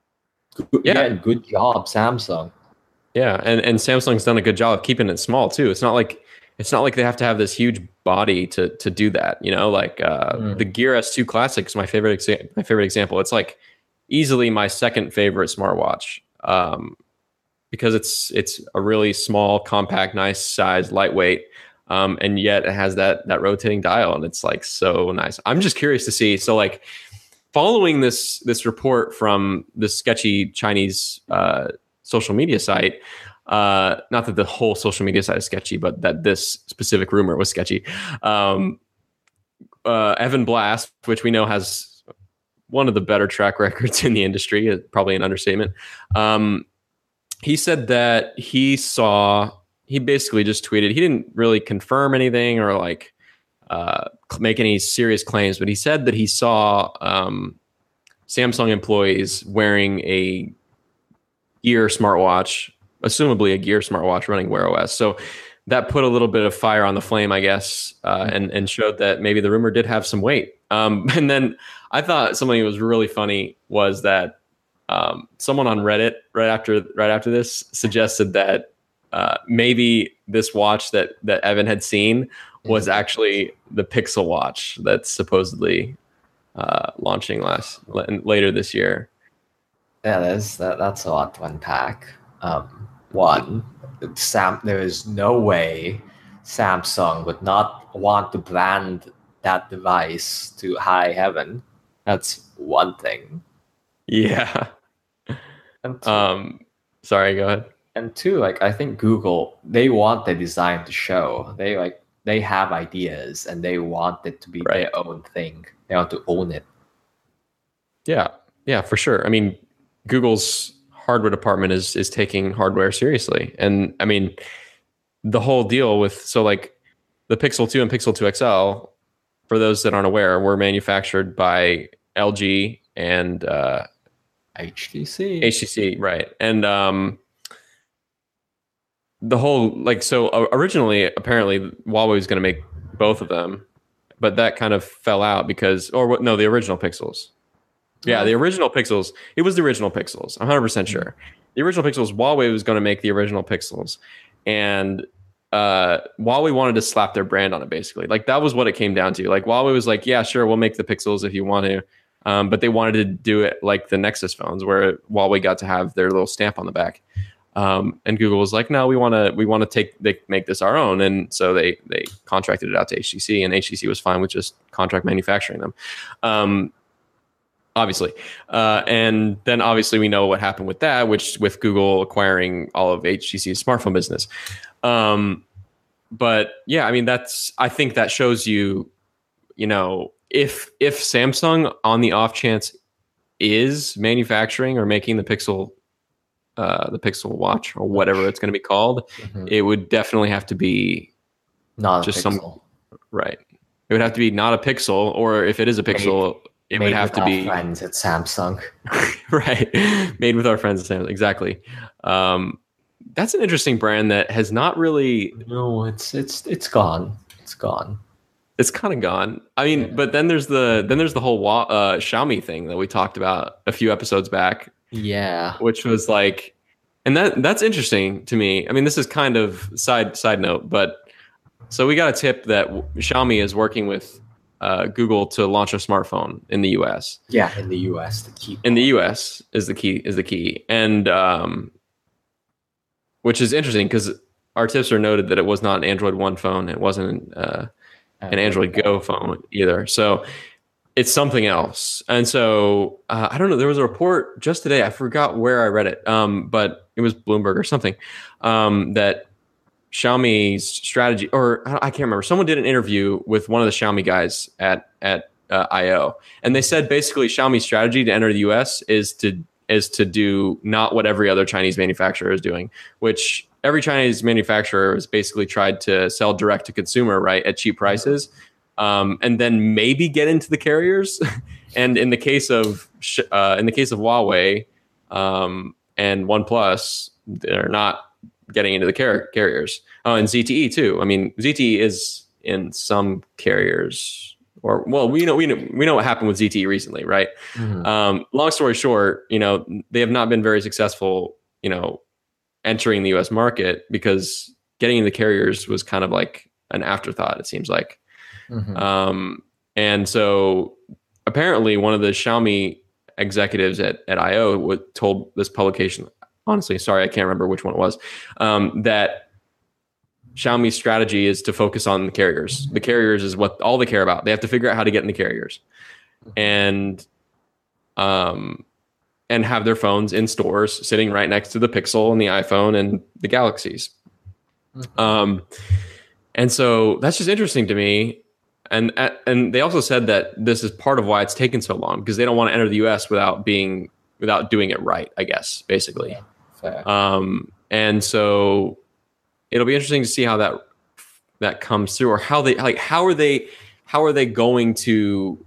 yeah, yeah good job, Samsung. Yeah, and and Samsung's done a good job of keeping it small too. It's not like It's not like they have to have this huge body to to do that, you know. Like uh, mm. the Gear S two Classic is my favorite exa- my favorite example. It's like easily my second favorite smartwatch, um, because it's it's a really small, compact, nice size, lightweight, um, and yet it has that that rotating dial, and it's like so nice. I'm just curious to see. So like following this this report from this sketchy Chinese uh, social media site. Uh, not that the whole social media side is sketchy, but that this specific rumor was sketchy. Um, uh, Evan Blast, which we know has one of the better track records in the industry, probably an understatement. Um, he said that he saw, he basically just tweeted, he didn't really confirm anything or like uh, make any serious claims, but he said that he saw um, Samsung employees wearing a Gear smartwatch, assumably a Gear smartwatch running Wear O S. So that put a little bit of fire on the flame, I guess, uh, and, and showed that maybe the rumor did have some weight. Um, and then I thought something that was really funny was that um, someone on Reddit right after right after this suggested that uh, maybe this watch that, that Evan had seen was actually the Pixel watch that's supposedly uh, launching last later this year. Yeah, there's, that, that's a lot to unpack. Um, One, Sam, there is no way Samsung would not want to brand that device to high heaven. That's one thing. Yeah. And two, um, sorry, go ahead. And two, like I think Google, they want the design to show. They like they have ideas and they want it to be right. their own thing. They want to own it. Yeah, yeah, for sure. I mean, Google's hardware department is is taking hardware seriously, and I mean the whole deal with so like the Pixel two and Pixel two X L, for those that aren't aware, were manufactured by L G and uh, H T C. H T C, right? And um, the whole like so uh, originally apparently Huawei was going to make both of them, but that kind of fell out because or what? No, the original Pixels. Yeah, the original Pixels. It was the original Pixels. I'm one hundred percent sure. The original Pixels, Huawei was going to make the original Pixels. And uh, Huawei wanted to slap their brand on it, basically. Like, that was what it came down to. Like, Huawei was like, yeah, sure, we'll make the Pixels if you want to. Um, but they wanted to do it like the Nexus phones, where Huawei got to have their little stamp on the back. Um, and Google was like, no, we want to we want to take they make this our own. And so they they contracted it out to H T C, and H T C was fine with just contract manufacturing them. Um Obviously. Uh, and then obviously we know what happened with that, which with Google acquiring all of H T C's smartphone business. Um, but yeah, I mean, that's, I think that shows you, you know, if, if Samsung on the off chance is manufacturing or making the Pixel, uh, the Pixel watch or whatever it's going to be called, mm-hmm. it would definitely have to be not just a Pixel. some, right. It would have to be not a Pixel, or if it is a Pixel, Maybe. It Made would have with to our be friends at Samsung, right? Made with our friends at Samsung, exactly. Um, that's an interesting brand that has not really. No, it's it's it's gone. It's gone. It's kind of gone. I mean, yeah. but then there's the then there's the whole uh, Xiaomi thing that we talked about a few episodes back. Yeah, which was like, and that that's interesting to me. I mean, this is kind of side side note, but so we got a tip that Xiaomi is working with uh, Google to launch a smartphone in the U S. Yeah, in the U S, the key. In the U S is the key is the key, and um, which is interesting because our tipster noted that it was not an Android One phone. It wasn't uh, an Android Go phone either. So it's something else. And so uh, I don't know. There was a report just today. I forgot where I read it, um, but it was Bloomberg or something um, that Xiaomi's strategy, or I can't remember. Someone did an interview with one of the Xiaomi guys at at uh, I O, and they said basically Xiaomi's strategy to enter the U S is to is to do not what every other Chinese manufacturer is doing, which every Chinese manufacturer has basically tried to sell direct to consumer, right, at cheap prices. Um, and then maybe get into the carriers. And in the case of uh, in the case of Huawei um, and OnePlus, they're not getting into the car- carriers. Oh, and Z T E too. I mean, Z T E is in some carriers, or well, we know we know we know what happened with Z T E recently, right? Mm-hmm. Um, long story short, you know, they have not been very successful, you know, entering the U S market because getting into the carriers was kind of like an afterthought. It seems like. Mm-hmm. Um, and so apparently one of the Xiaomi executives at, at I O w- told this publication, honestly, sorry, I can't remember which one it was, um, that Xiaomi's strategy is to focus on the carriers. The carriers is what all they care about. They have to figure out how to get in the carriers and, um, and have their phones in stores sitting right next to the Pixel and the iPhone and the Galaxies. Mm-hmm. Um, and so that's just interesting to me. And and they also said that this is part of why it's taken so long because they don't want to enter the U S without being without doing it right, I guess, basically. Yeah, fair. Um, and so it'll be interesting to see how that that comes through, or how they like how are they how are they going to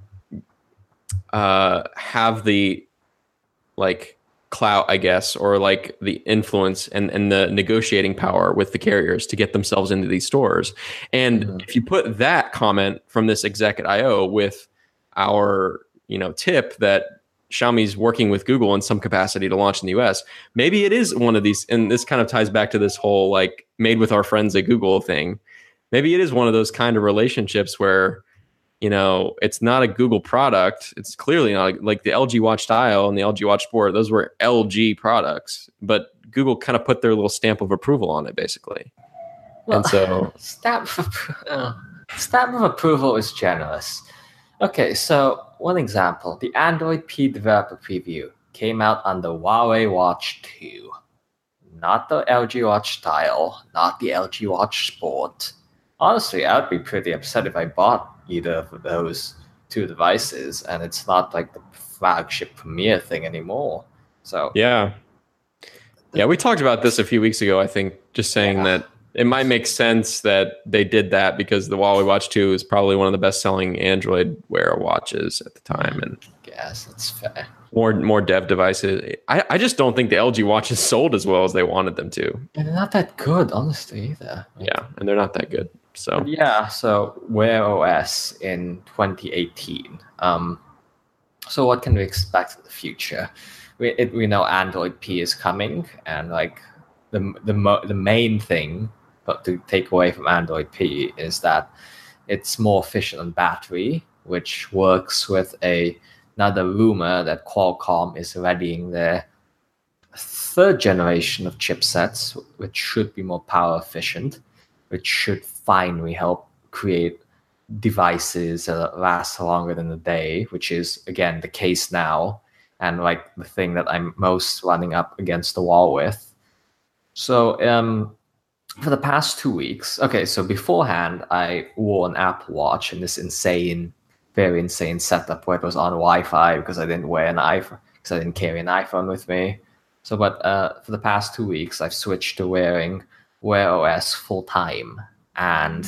uh, have the like clout, I guess, or like the influence and, and the negotiating power with the carriers to get themselves into these stores. And mm-hmm. if you put that comment from this exec at I O with our, you know, tip that Xiaomi's working with Google in some capacity to launch in the U S, maybe it is one of these, and this kind of ties back to this whole like made with our friends at Google thing. Maybe it is one of those kind of relationships where, you know, it's not a Google product. It's clearly not like the L G Watch Style and the L G Watch Sport. Those were L G products, but Google kind of put their little stamp of approval on it, basically. Well, and so, stamp of, uh, stamp of approval is generous. Okay, so one example: the Android P developer preview came out on the Huawei Watch two, not the L G Watch Style, not the L G Watch Sport. Honestly, I'd be pretty upset if I bought either of those two devices and it's not like the flagship premier thing anymore. So yeah yeah we talked about this a few weeks ago, I think, just saying yeah. that it might make sense that they did that because the Huawei Watch two is probably one of the best selling Android Wear watches at the time, and yes, that's fair. More more dev devices. I, I just don't think the L G watches sold as well as they wanted them to. And they're not that good, honestly, either. Yeah, and they're not that good. So but yeah, so Wear O S in twenty eighteen. Um, so what can we expect in the future? We it, we know Android P is coming, and like the the mo- the main thing, but to take away from Android P is that it's more efficient on battery, which works with a another rumor that Qualcomm is readying their third generation of chipsets, which should be more power efficient, which should finally help create devices that last longer than a day, which is, again, the case now, and like the thing that I'm most running up against the wall with. So um, for the past two weeks, okay, so beforehand, I wore an Apple Watch in this insane, very insane setup where it was on Wi-Fi because I didn't wear an iPhone, because I didn't carry an iPhone with me. So, but uh, for the past two weeks, I've switched to wearing Wear O S full time, and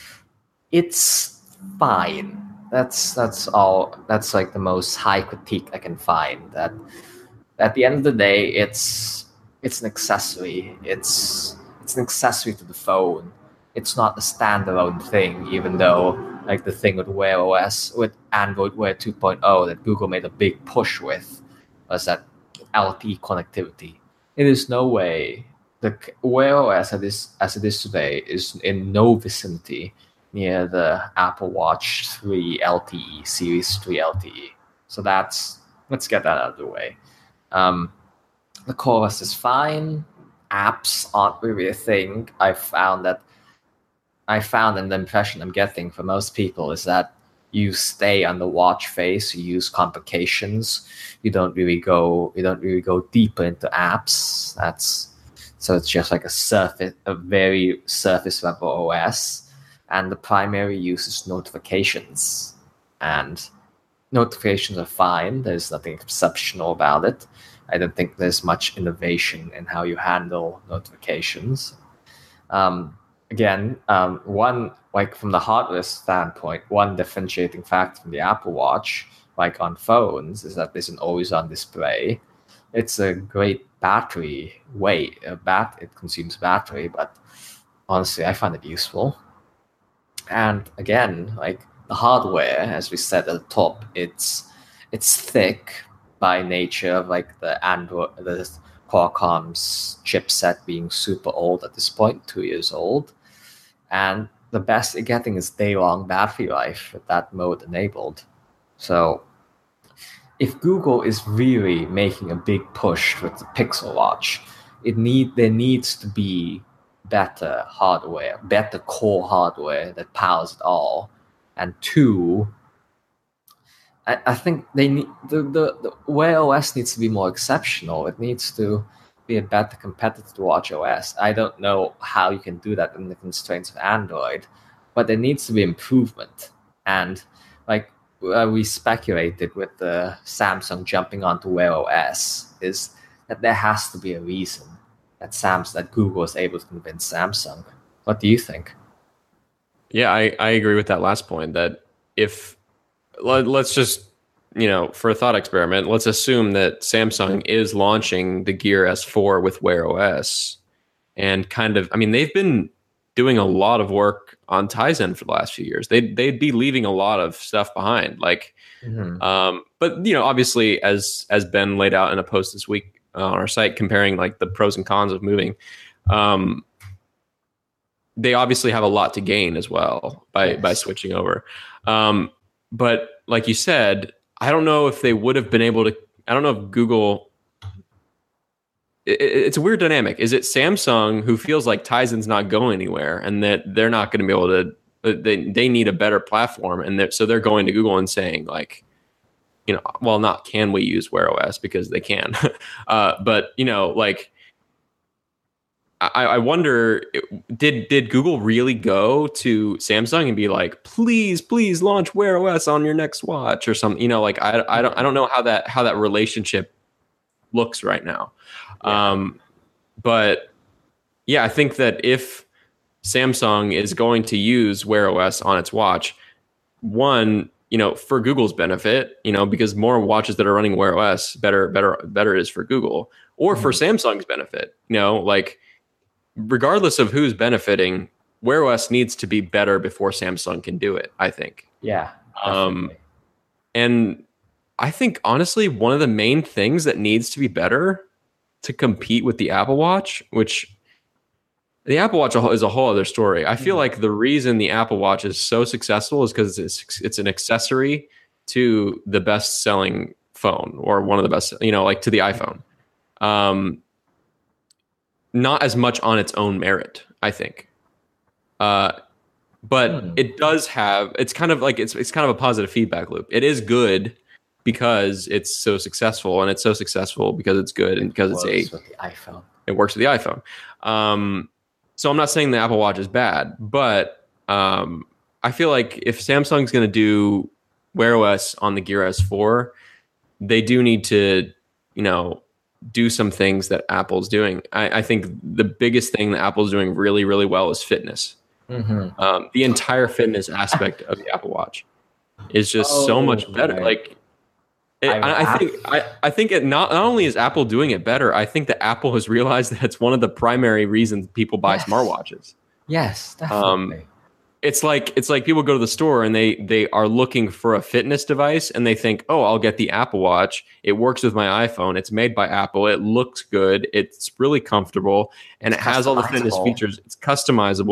it's fine. That's that's all. That's like the most high critique I can find. That at the end of the day, it's it's an accessory. It's it's an accessory to the phone. It's not a standalone thing, even though like the thing with Wear O S, with Android Wear two point oh that Google made a big push with, was that L T E connectivity. It is no way the Wear O S as it is, as it is today is in no vicinity near the Apple Watch three L T E, Series three L T E. So that's, let's get that out of the way. Um, the CoreOS is fine. Apps aren't really a thing. I found that, I found and the impression I'm getting from most people is that you stay on the watch face, you use complications, you don't really go, you don't really go deeper into apps. That's, so it's just like a surface, a very surface level O S. And the primary use is notifications. And notifications are fine. There's nothing exceptional about it. I don't think there's much innovation in how you handle notifications. Um, again, um, one, like from the hardware standpoint, one differentiating factor from the Apple Watch, like on phones, is that there's an always-on display. It's a great battery weight. A bat it consumes battery, but honestly, I find it useful. And again, like the hardware, as we said at the top, it's it's thick by nature of like the Android, the Qualcomm's chipset being super old at this point, two years old, and the best you're getting is day-long battery life with that mode enabled. So if Google is really making a big push with the Pixel Watch, it need there needs to be better hardware, better core hardware that powers it all. And two, I, I think they need the, the, the Wear O S needs to be more exceptional. It needs to be a better competitor to Watch O S. I don't know how you can do that in the constraints of Android, but there needs to be improvement. And like uh, we speculated with the Samsung jumping onto Wear O S, is that there has to be a reason that Samsung, that Google is able to convince Samsung. What do you think? Yeah, I, I agree with that last point, that if let, let's just, you know, for a thought experiment, let's assume that Samsung is launching the Gear S four with Wear O S, and kind of, I mean, they've been doing a lot of work on Tizen for the last few years. They'd, they'd be leaving a lot of stuff behind. Like, mm-hmm. um, but, you know, obviously, as as Ben laid out in a post this week uh, on our site, comparing like the pros and cons of moving, um, they obviously have a lot to gain as well by, yes. by switching over. Um, but like you said, I don't know if they would have been able to, I don't know if Google, it, it's a weird dynamic. Is it Samsung who feels like Tizen's not going anywhere and that they're not going to be able to, they, they need a better platform. And they're, so they're going to Google and saying like, you know, well, not can we use Wear O S, because they can. uh, but, you know, like, I, I wonder, did did Google really go to Samsung and be like, please, please launch Wear O S on your next watch or something? You know, like I, I don't I don't know how that how that relationship looks right now. Yeah. Um, but yeah, I think that if Samsung is going to use Wear O S on its watch, one, you know, for Google's benefit, you know, because more watches that are running Wear O S, better better better it is for Google, or mm-hmm. for Samsung's benefit, you know, like. Regardless of who's benefiting, Wear O S needs to be better before Samsung can do it, I think. Yeah. Um, and I think, honestly, one of the main things that needs to be better to compete with the Apple Watch, which the Apple Watch is a whole other story. I feel mm-hmm. like the reason the Apple Watch is so successful is because it's, it's an accessory to the best-selling phone, or one of the best, you know, like to the iPhone. Um Not as much on its own merit, I think, uh, but mm. it does have. It's kind of like it's it's kind of a positive feedback loop. It is good because it's so successful, and it's so successful because it's good, and because it it's a with the iPhone. It works with the iPhone. Um, so I'm not saying the Apple Watch is bad, but um, I feel like if Samsung's going to do Wear O S on the Gear S four, they do need to, you know, do some things that Apple's doing. I, I think the biggest thing that Apple's doing really, really well is fitness. Mm-hmm. Um, the entire fitness aspect of the Apple Watch is just oh, so much better. Right. Like, it, I, I think, I, I think it not, not only is Apple doing it better, I think that Apple has realized that it's one of the primary reasons people buy yes. smartwatches. Yes, definitely. Um, It's like it's like people go to the store and they they are looking for a fitness device and they think, oh, I'll get the Apple Watch. It works with my iPhone. It's made by Apple. It looks good. It's really comfortable, and it's it has all the fitness features. It's customizable,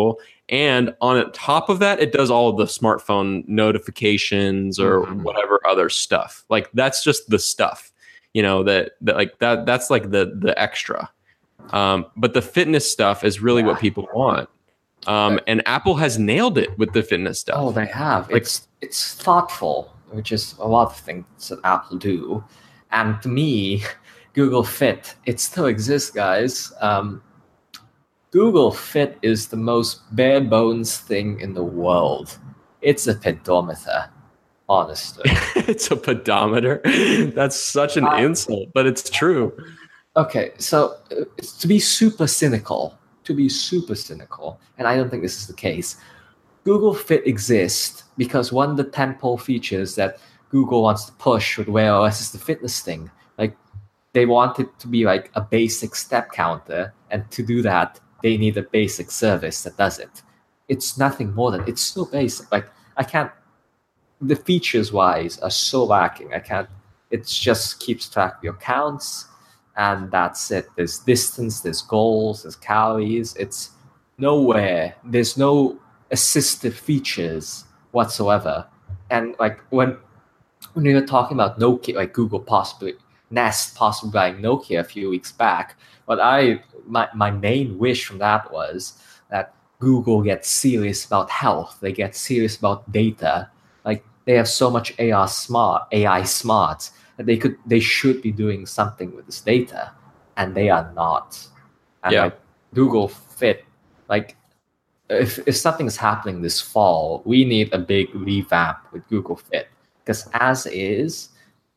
And on top of that, it does all of the smartphone notifications or mm-hmm. whatever other stuff. Like that's just the stuff, you know, that, that like that that's like the the extra. Um, but the fitness stuff is really yeah. what people want. Um, and Apple has nailed it with the fitness stuff. Oh, they have. Like, it's it's thoughtful, which is a lot of things that Apple do. And to me, Google Fit, it still exists, guys. Um, Google Fit is the most bare bones thing in the world. It's a pedometer, honestly. It's a pedometer? That's such an uh, insult, but it's true. Okay, so uh, to be super cynical, to be super cynical, and I don't think this is the case, Google Fit exists because one of the tentpole features that Google wants to push with Wear O S is the fitness thing. Like, they want it to be like a basic step counter, and to do that, they need a basic service that does it. It's nothing more than, it's so basic. Like, I can't, the features-wise are so lacking. I can't, it just keeps track of your counts, and that's it. There's distance, there's goals, there's calories. It's nowhere. There's no assistive features whatsoever. And like when when we were talking about Nokia, like Google possibly, Nest possibly buying Nokia a few weeks back, what I my, my main wish from that was that Google gets serious about health. They get serious about data. Like they have so much A I smart, A I smarts that they could, they should be doing something with this data, and they are not. And yeah. like Google Fit, like if if something's happening this fall, we need a big revamp with Google Fit, because as is,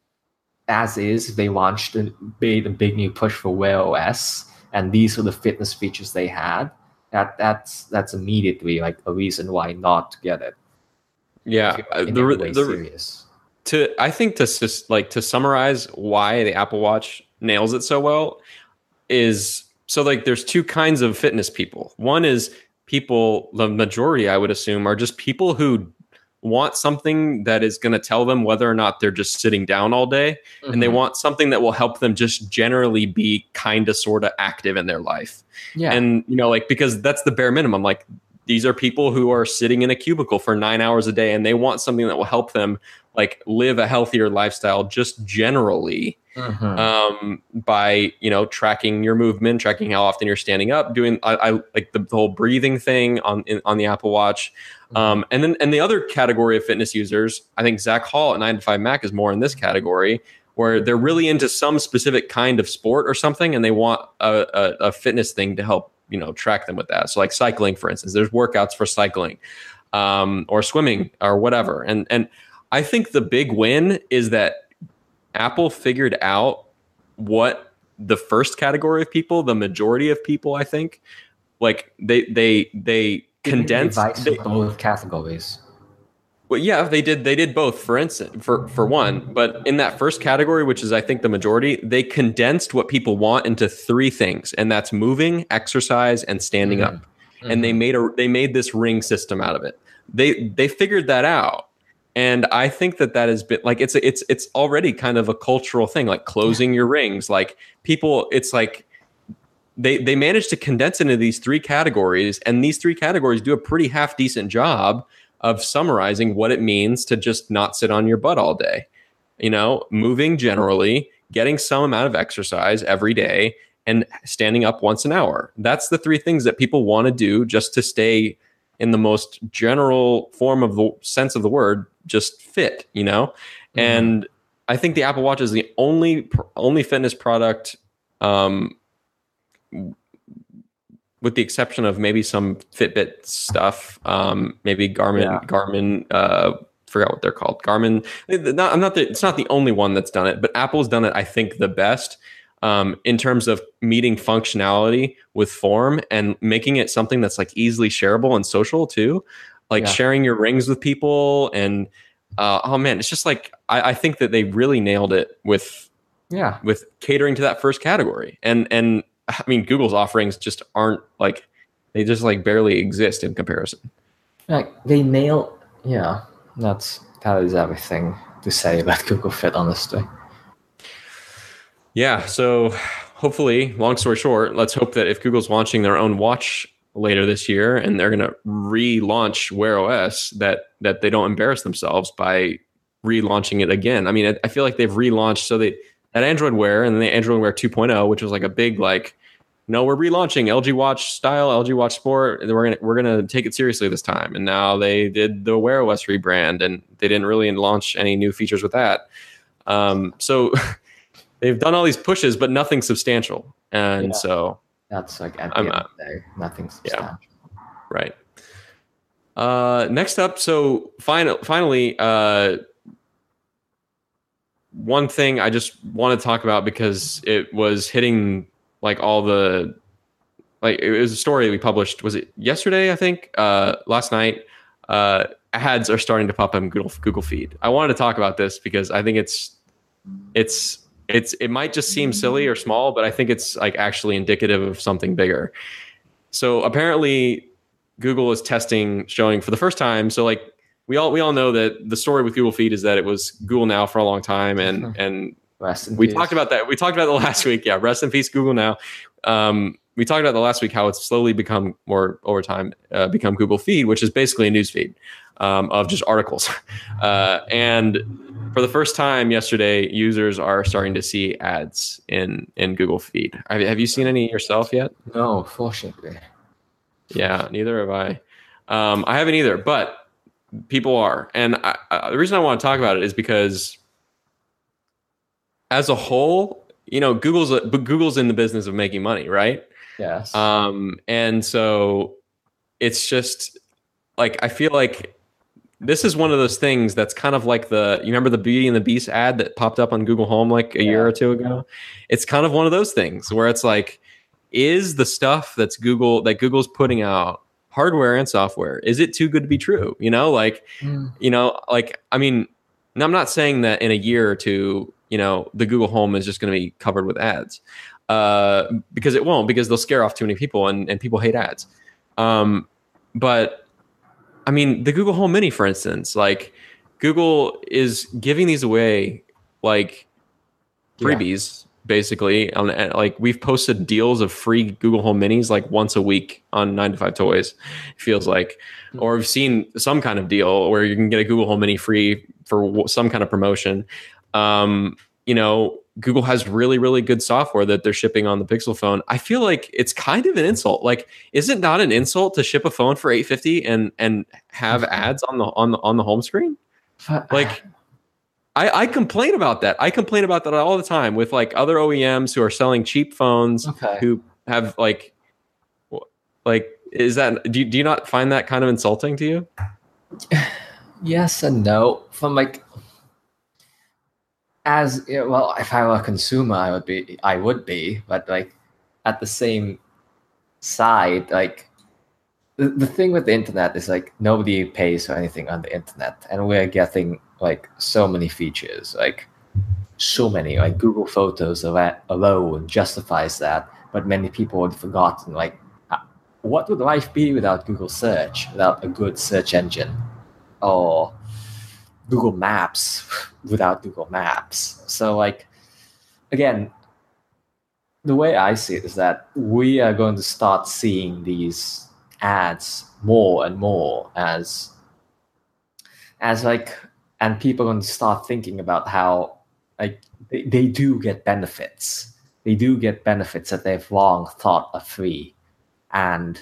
as is, they launched a big, a big new push for Wear O S, and these were the fitness features they had. That that's that's immediately like a reason why not to get it. Yeah, the, the, the serious. To I think to just like to summarize why the Apple Watch nails it so well is so like there's two kinds of fitness people. One is people, the majority I would assume, are just people who want something that is going to tell them whether or not they're just sitting down all day, mm-hmm. and they want something that will help them just generally be kind of sort of active in their life. Yeah. And you know, like because that's the bare minimum. Like these are people who are sitting in a cubicle for nine hours a day, and they want something that will help them like live a healthier lifestyle just generally, mm-hmm. um, by, you know, tracking your movement, tracking how often you're standing up, doing I, I like the, the whole breathing thing on in, on the Apple Watch. Mm-hmm. Um, and then and the other category of fitness users, I think Zach Hall at nine to five Mac is more in this category, where they're really into some specific kind of sport or something, and they want a, a, a fitness thing to help, you know, track them with that. So like cycling, for instance, there's workouts for cycling, um, or swimming or whatever. And and I think the big win is that Apple figured out what the first category of people, the majority of people, I think, like they they they condensed they, both categories. Well, yeah, they did. They did both. For instance, for for one, but in that first category, which is I think the majority, they condensed what people want into three things, and that's moving, exercise, and standing mm-hmm. up. Mm-hmm. And they made a they made this ring system out of it. They they figured that out, and I think that that has been like it's a, it's it's already kind of a cultural thing, like closing yeah. your rings. Like people, it's like they they managed to condense into these three categories, and these three categories do a pretty half decent job of summarizing what it means to just not sit on your butt all day. You know, moving generally, getting some amount of exercise every day, and standing up once an hour. That's the three things that people want to do just to stay in the most general form of the sense of the word, just fit, you know? Mm-hmm. And I think the Apple Watch is the only only fitness product, um, with the exception of maybe some Fitbit stuff, um, maybe Garmin, yeah. Garmin, uh, forgot what they're called. Garmin. Not, I'm not. The, it's not the only one that's done it, but Apple's done it, I think, the best um, in terms of meeting functionality with form and making it something that's like easily shareable and social too, like yeah. sharing your rings with people. And uh, oh man, it's just like I, I think that they really nailed it with yeah with catering to that first category. And and. I mean, Google's offerings just aren't like, they just like barely exist in comparison. Like they nail, yeah, that's, that is everything to say about Google Fit, honestly. Yeah. So hopefully, long story short, let's hope that if Google's launching their own watch later this year, and they're going to relaunch Wear O S. That that they don't embarrass themselves by relaunching it again. I mean, I, I feel like they've relaunched so they at Android Wear and then the Android Wear two point oh, which was like a big like, no, we're relaunching L G Watch Style, L G Watch Sport, and we're gonna we're gonna take it seriously this time. And now they did the Wear O S rebrand, and they didn't really launch any new features with that. Um, so they've done all these pushes, but nothing substantial. And yeah, so that's like at the end of the day, nothing substantial. Yeah, right. Uh, next up, so final, finally, uh, one thing I just want to talk about because it was hitting like all the, like it was a story we published. Was it yesterday? I think uh, last night. Uh, ads are starting to pop up in Google Google Feed. I wanted to talk about this because I think it's it's it's it might just seem silly or small, but I think it's like actually indicative of something bigger. So apparently, Google is testing, showing for the first time. So like we all we all know that the story with Google Feed is that it was Google Now for a long time, and and we peace. talked about that. We talked about it last week. Yeah, rest in peace, Google Now. Um, we talked about the last week how it's slowly become more over time, uh, become Google Feed, which is basically a news feed um, of just articles. Uh, and for the first time yesterday, users are starting to see ads in in Google Feed. Have, have you seen any yourself yet? No, fortunately. Yeah, neither have I. Um, I haven't either, but people are. And I, I, the reason I want to talk about it is because as a whole, you know, Google's a, Google's in the business of making money, right? Yes. Um, and so it's just like, I feel like this is one of those things that's kind of like the, you remember the Beauty and the Beast ad that popped up on Google Home like a yeah. year or two ago? It's kind of one of those things where it's like, is the stuff that's Google, that Google's putting out, hardware and software, is it too good to be true? You know, like, mm. you know, like, I mean, and I'm not saying that in a year or two, you know, the Google Home is just going to be covered with ads. Uh, because it won't, because they'll scare off too many people, and, and people hate ads. Um, but I mean, the Google Home Mini, for instance, like Google is giving these away like freebies, yeah. basically. On like we've posted deals of free Google Home Minis like once a week on nine to five Toys, it feels like, mm-hmm. or we've seen some kind of deal where you can get a Google Home Mini free for some kind of promotion. Um, you know, Google has really, really good software that they're shipping on the Pixel phone. I feel like it's kind of an insult. Like, is it not an insult to ship a phone for eight hundred fifty dollars and and have ads on the on the on the home screen? Like, I, I complain about that. I complain about that all the time with like other O E Ms who are selling cheap phones, okay. who have like, like, is that, do you, do you not find that kind of insulting to you? Yes and no. From like, as well, if I were a consumer, I would be, I would be, but like at the same side, like the, the thing with the internet is like nobody pays for anything on the internet, and we're getting like so many features, like so many, like Google Photos alone justifies that, but many people have forgotten, like, what would life be without Google Search, without a good search engine, or Google Maps without Google Maps? So like, again, the way I see it is that we are going to start seeing these ads more and more as, as like, and people are going to start thinking about how like they, they do get benefits. They do get benefits that they've long thought are free. And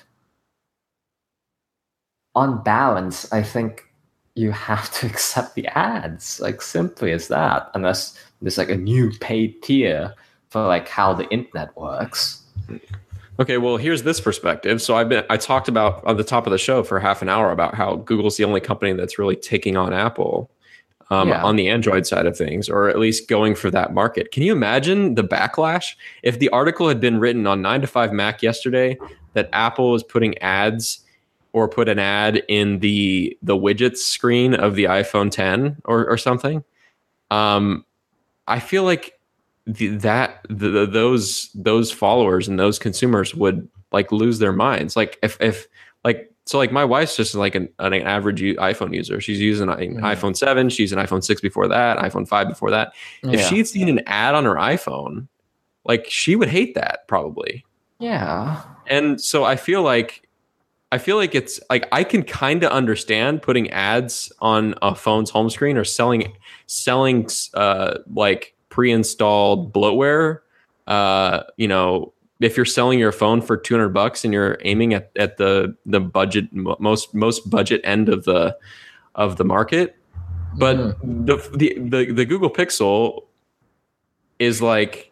on balance, I think you have to accept the ads, like simply as that, unless there's like a new paid tier for like how the internet works. Okay, well, here's this perspective. So I've been I talked about on the top of the show for half an hour about how Google's the only company that's really taking on Apple um, yeah. on the Android side of things, or at least going for that market. Can you imagine the backlash if the article had been written on nine to five Mac yesterday that Apple is putting ads or put an ad in the the widgets screen of the iPhone ten or, or something? Um, I feel like the, that the, the, those those followers and those consumers would like lose their minds. Like if if like so like my wife's just like an, an average iPhone user. She's using an mm-hmm. iPhone seven. She's an iPhone six before that. iPhone five before that. Yeah. If she'd seen an ad on her iPhone, like she would hate that probably. Yeah. And so I feel like I feel like it's like I can kind of understand putting ads on a phone's home screen or selling selling uh, like pre-installed bloatware. Uh, you know, if you're selling your phone for two hundred bucks and you're aiming at, at the the budget most most budget end of the of the market, but mm-hmm. the, the the the Google Pixel is like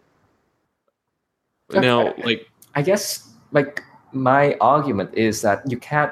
okay. now like I guess like. My argument is that you can't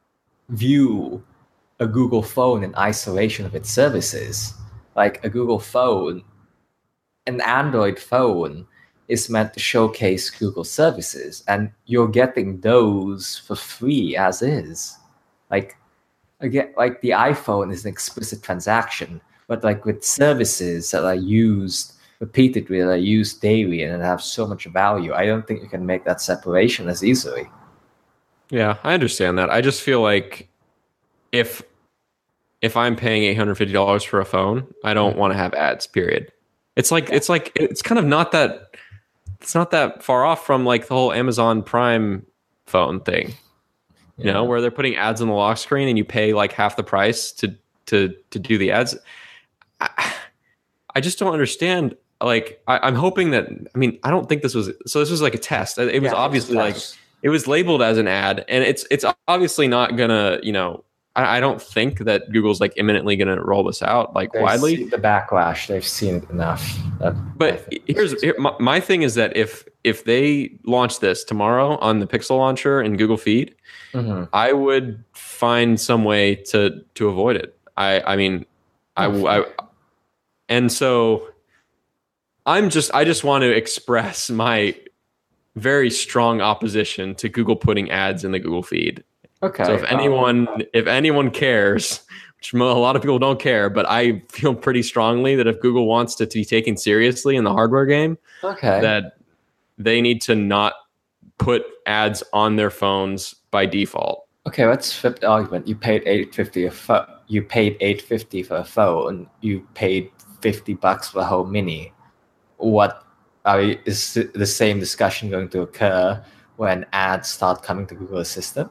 view a Google phone in isolation of its services. Like a Google phone, an Android phone is meant to showcase Google services, and you're getting those for free as is. Like again, like the iPhone is an explicit transaction, but like with services that are used repeatedly, that are used daily, and have so much value, I don't think you can make that separation as easily. Yeah, I understand that. I just feel like if if I'm paying eight hundred fifty dollars for a phone, I don't mm-hmm. want to have ads, period. It's like yeah. it's like it's kind of not that it's not that far off from like the whole Amazon Prime phone thing. You yeah. know, where they're putting ads on the lock screen and you pay like half the price to to to do the ads. I, I just don't understand. Like, I, I'm hoping that. I mean, I don't think this was. So this was like a test. It was yeah, obviously like it was labeled as an ad, and it's it's obviously not gonna. You know, I, I don't think that Google's like imminently gonna roll this out like They've widely. Seen the backlash, they've seen it enough. That, but here's here, my, my thing is that if if they launch this tomorrow on the Pixel launcher in Google Feed, mm-hmm. I would find some way to to avoid it. I I mean, I, I and so. I'm just I just want to express my very strong opposition to Google putting ads in the Google feed. Okay. So if anyone um, if anyone cares, which a lot of people don't care, but I feel pretty strongly that if Google wants to, to be taken seriously in the hardware game, okay. that they need to not put ads on their phones by default. Okay, let's flip the argument. You paid eight fifty a phone. You paid eight fifty for a phone. You paid fifty bucks for a Home Mini. What are we, is the same discussion going to occur when ads start coming to Google Assistant?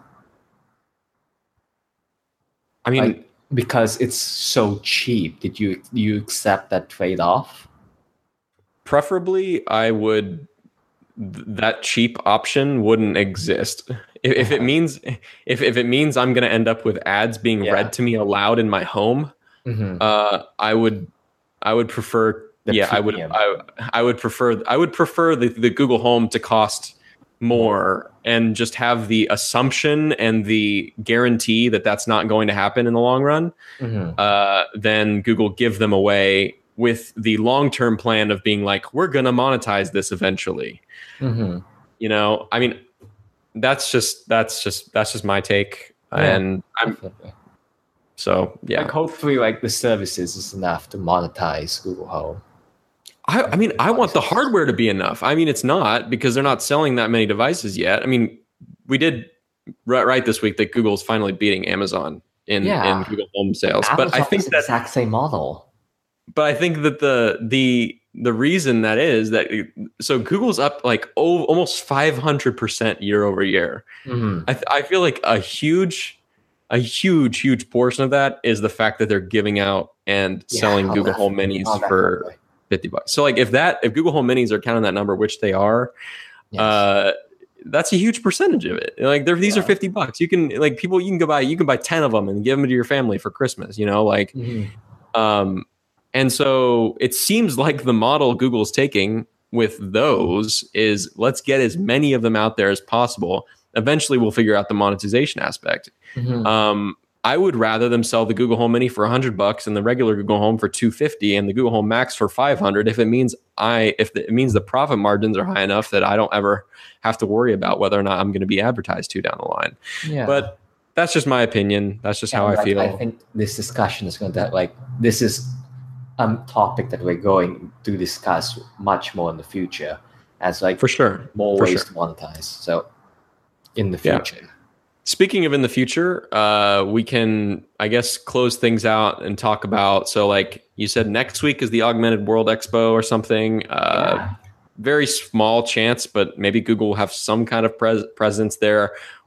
I mean, like, because it's so cheap, did you you accept that trade-off? Preferably, I would. That cheap option wouldn't exist. If, if it means if if it means I'm going to end up with ads being yeah. read to me aloud in my home, mm-hmm. uh, I would I would prefer. The yeah, premium. I would. I, I would prefer. I would prefer the, the Google Home to cost more and just have the assumption and the guarantee that that's not going to happen in the long run. Mm-hmm. Uh, then Google give them away with the long term plan of being like, we're going to monetize this eventually. Mm-hmm. You know, I mean, that's just that's just that's just my take, yeah, and I'm. Definitely. So yeah, like hopefully, like the services is enough to monetize Google Home. I, I mean, I want the hardware to be enough. I mean, it's not because they're not selling that many devices yet. I mean, we did write this week that Google's finally beating Amazon in, yeah. in Google Home sales. Amazon but I think is the that exact same model. But I think that the the the reason that is that so Google's up like oh, almost five hundred percent year over year. Mm-hmm. I, th- I feel like a huge, a huge, huge portion of that is the fact that they're giving out and yeah, selling Google Home Minis oh, for fifty bucks. So like if that, if Google Home Minis are counting that number, which they are, yes. uh, that's a huge percentage of it. Like they're, these yeah. are fifty bucks. You can like people, you can go buy, you can buy ten of them and give them to your family for Christmas, you know, like, mm-hmm. um, and so it seems like the model Google's taking with those is let's get as many of them out there as possible. Eventually we'll figure out the monetization aspect. Mm-hmm. Um, I would rather them sell the Google Home Mini for a hundred bucks and the regular Google Home for two fifty and the Google Home Max for five hundred. If it means I, if the, it means the profit margins are high enough that I don't ever have to worry about whether or not I'm going to be advertised to down the line. Yeah. But that's just my opinion. That's just yeah, how I feel. I think this discussion is going to like, this is a topic that we're going to discuss much more in the future as like for sure more for ways sure. to monetize. So in the future. Yeah. Speaking of in the future, uh, we can, I guess, close things out and talk about. So, like you said, next week is the Augmented World Expo or something. Uh, yeah. Very small chance, but maybe Google will have some kind of pres- presence there.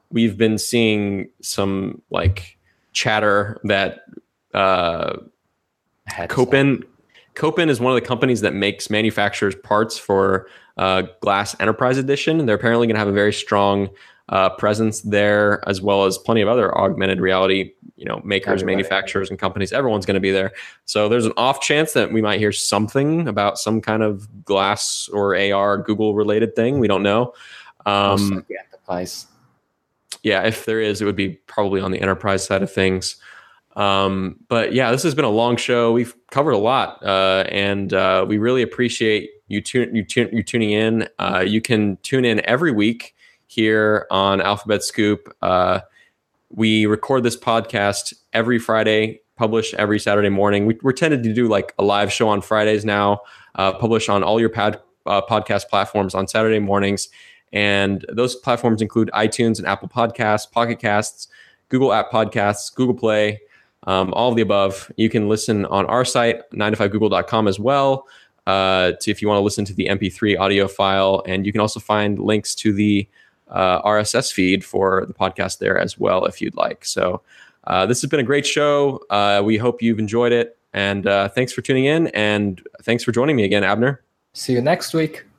we've been seeing some like chatter that uh, Kopin Kopin is one of the companies that makes manufacturers parts for uh, Glass Enterprise Edition. They're apparently going to have a very strong uh, presence there, as well as plenty of other augmented reality, you know, makers, Everybody. manufacturers, and companies. Everyone's going to be there. So there's an off chance that we might hear something about some kind of Glass or A R Google related thing. We don't know. Um, like the enterprise. Yeah, if there is, it would be probably on the enterprise side of things. Um, but yeah, this has been a long show. We've covered a lot, uh, and uh, we really appreciate you, tu- you, tu- you tuning in. Uh, you can tune in every week here on Alphabet Scoop. Uh, we record this podcast every Friday, publish every Saturday morning. We, we're tended to do like a live show on Fridays now, uh, publish on all your pad, uh, podcast platforms on Saturday mornings. And those platforms include iTunes and Apple Podcasts, Pocket Casts, Google App Podcasts, Google Play, Um, all of the above. You can listen on our site, nine to five google dot com as well, uh, to, if you want to listen to the M P three audio file. And you can also find links to the uh, R S S feed for the podcast there as well, if you'd like. So uh, this has been a great show. Uh, we hope you've enjoyed it. And uh, thanks for tuning in. And thanks for joining me again, Abner. See you next week.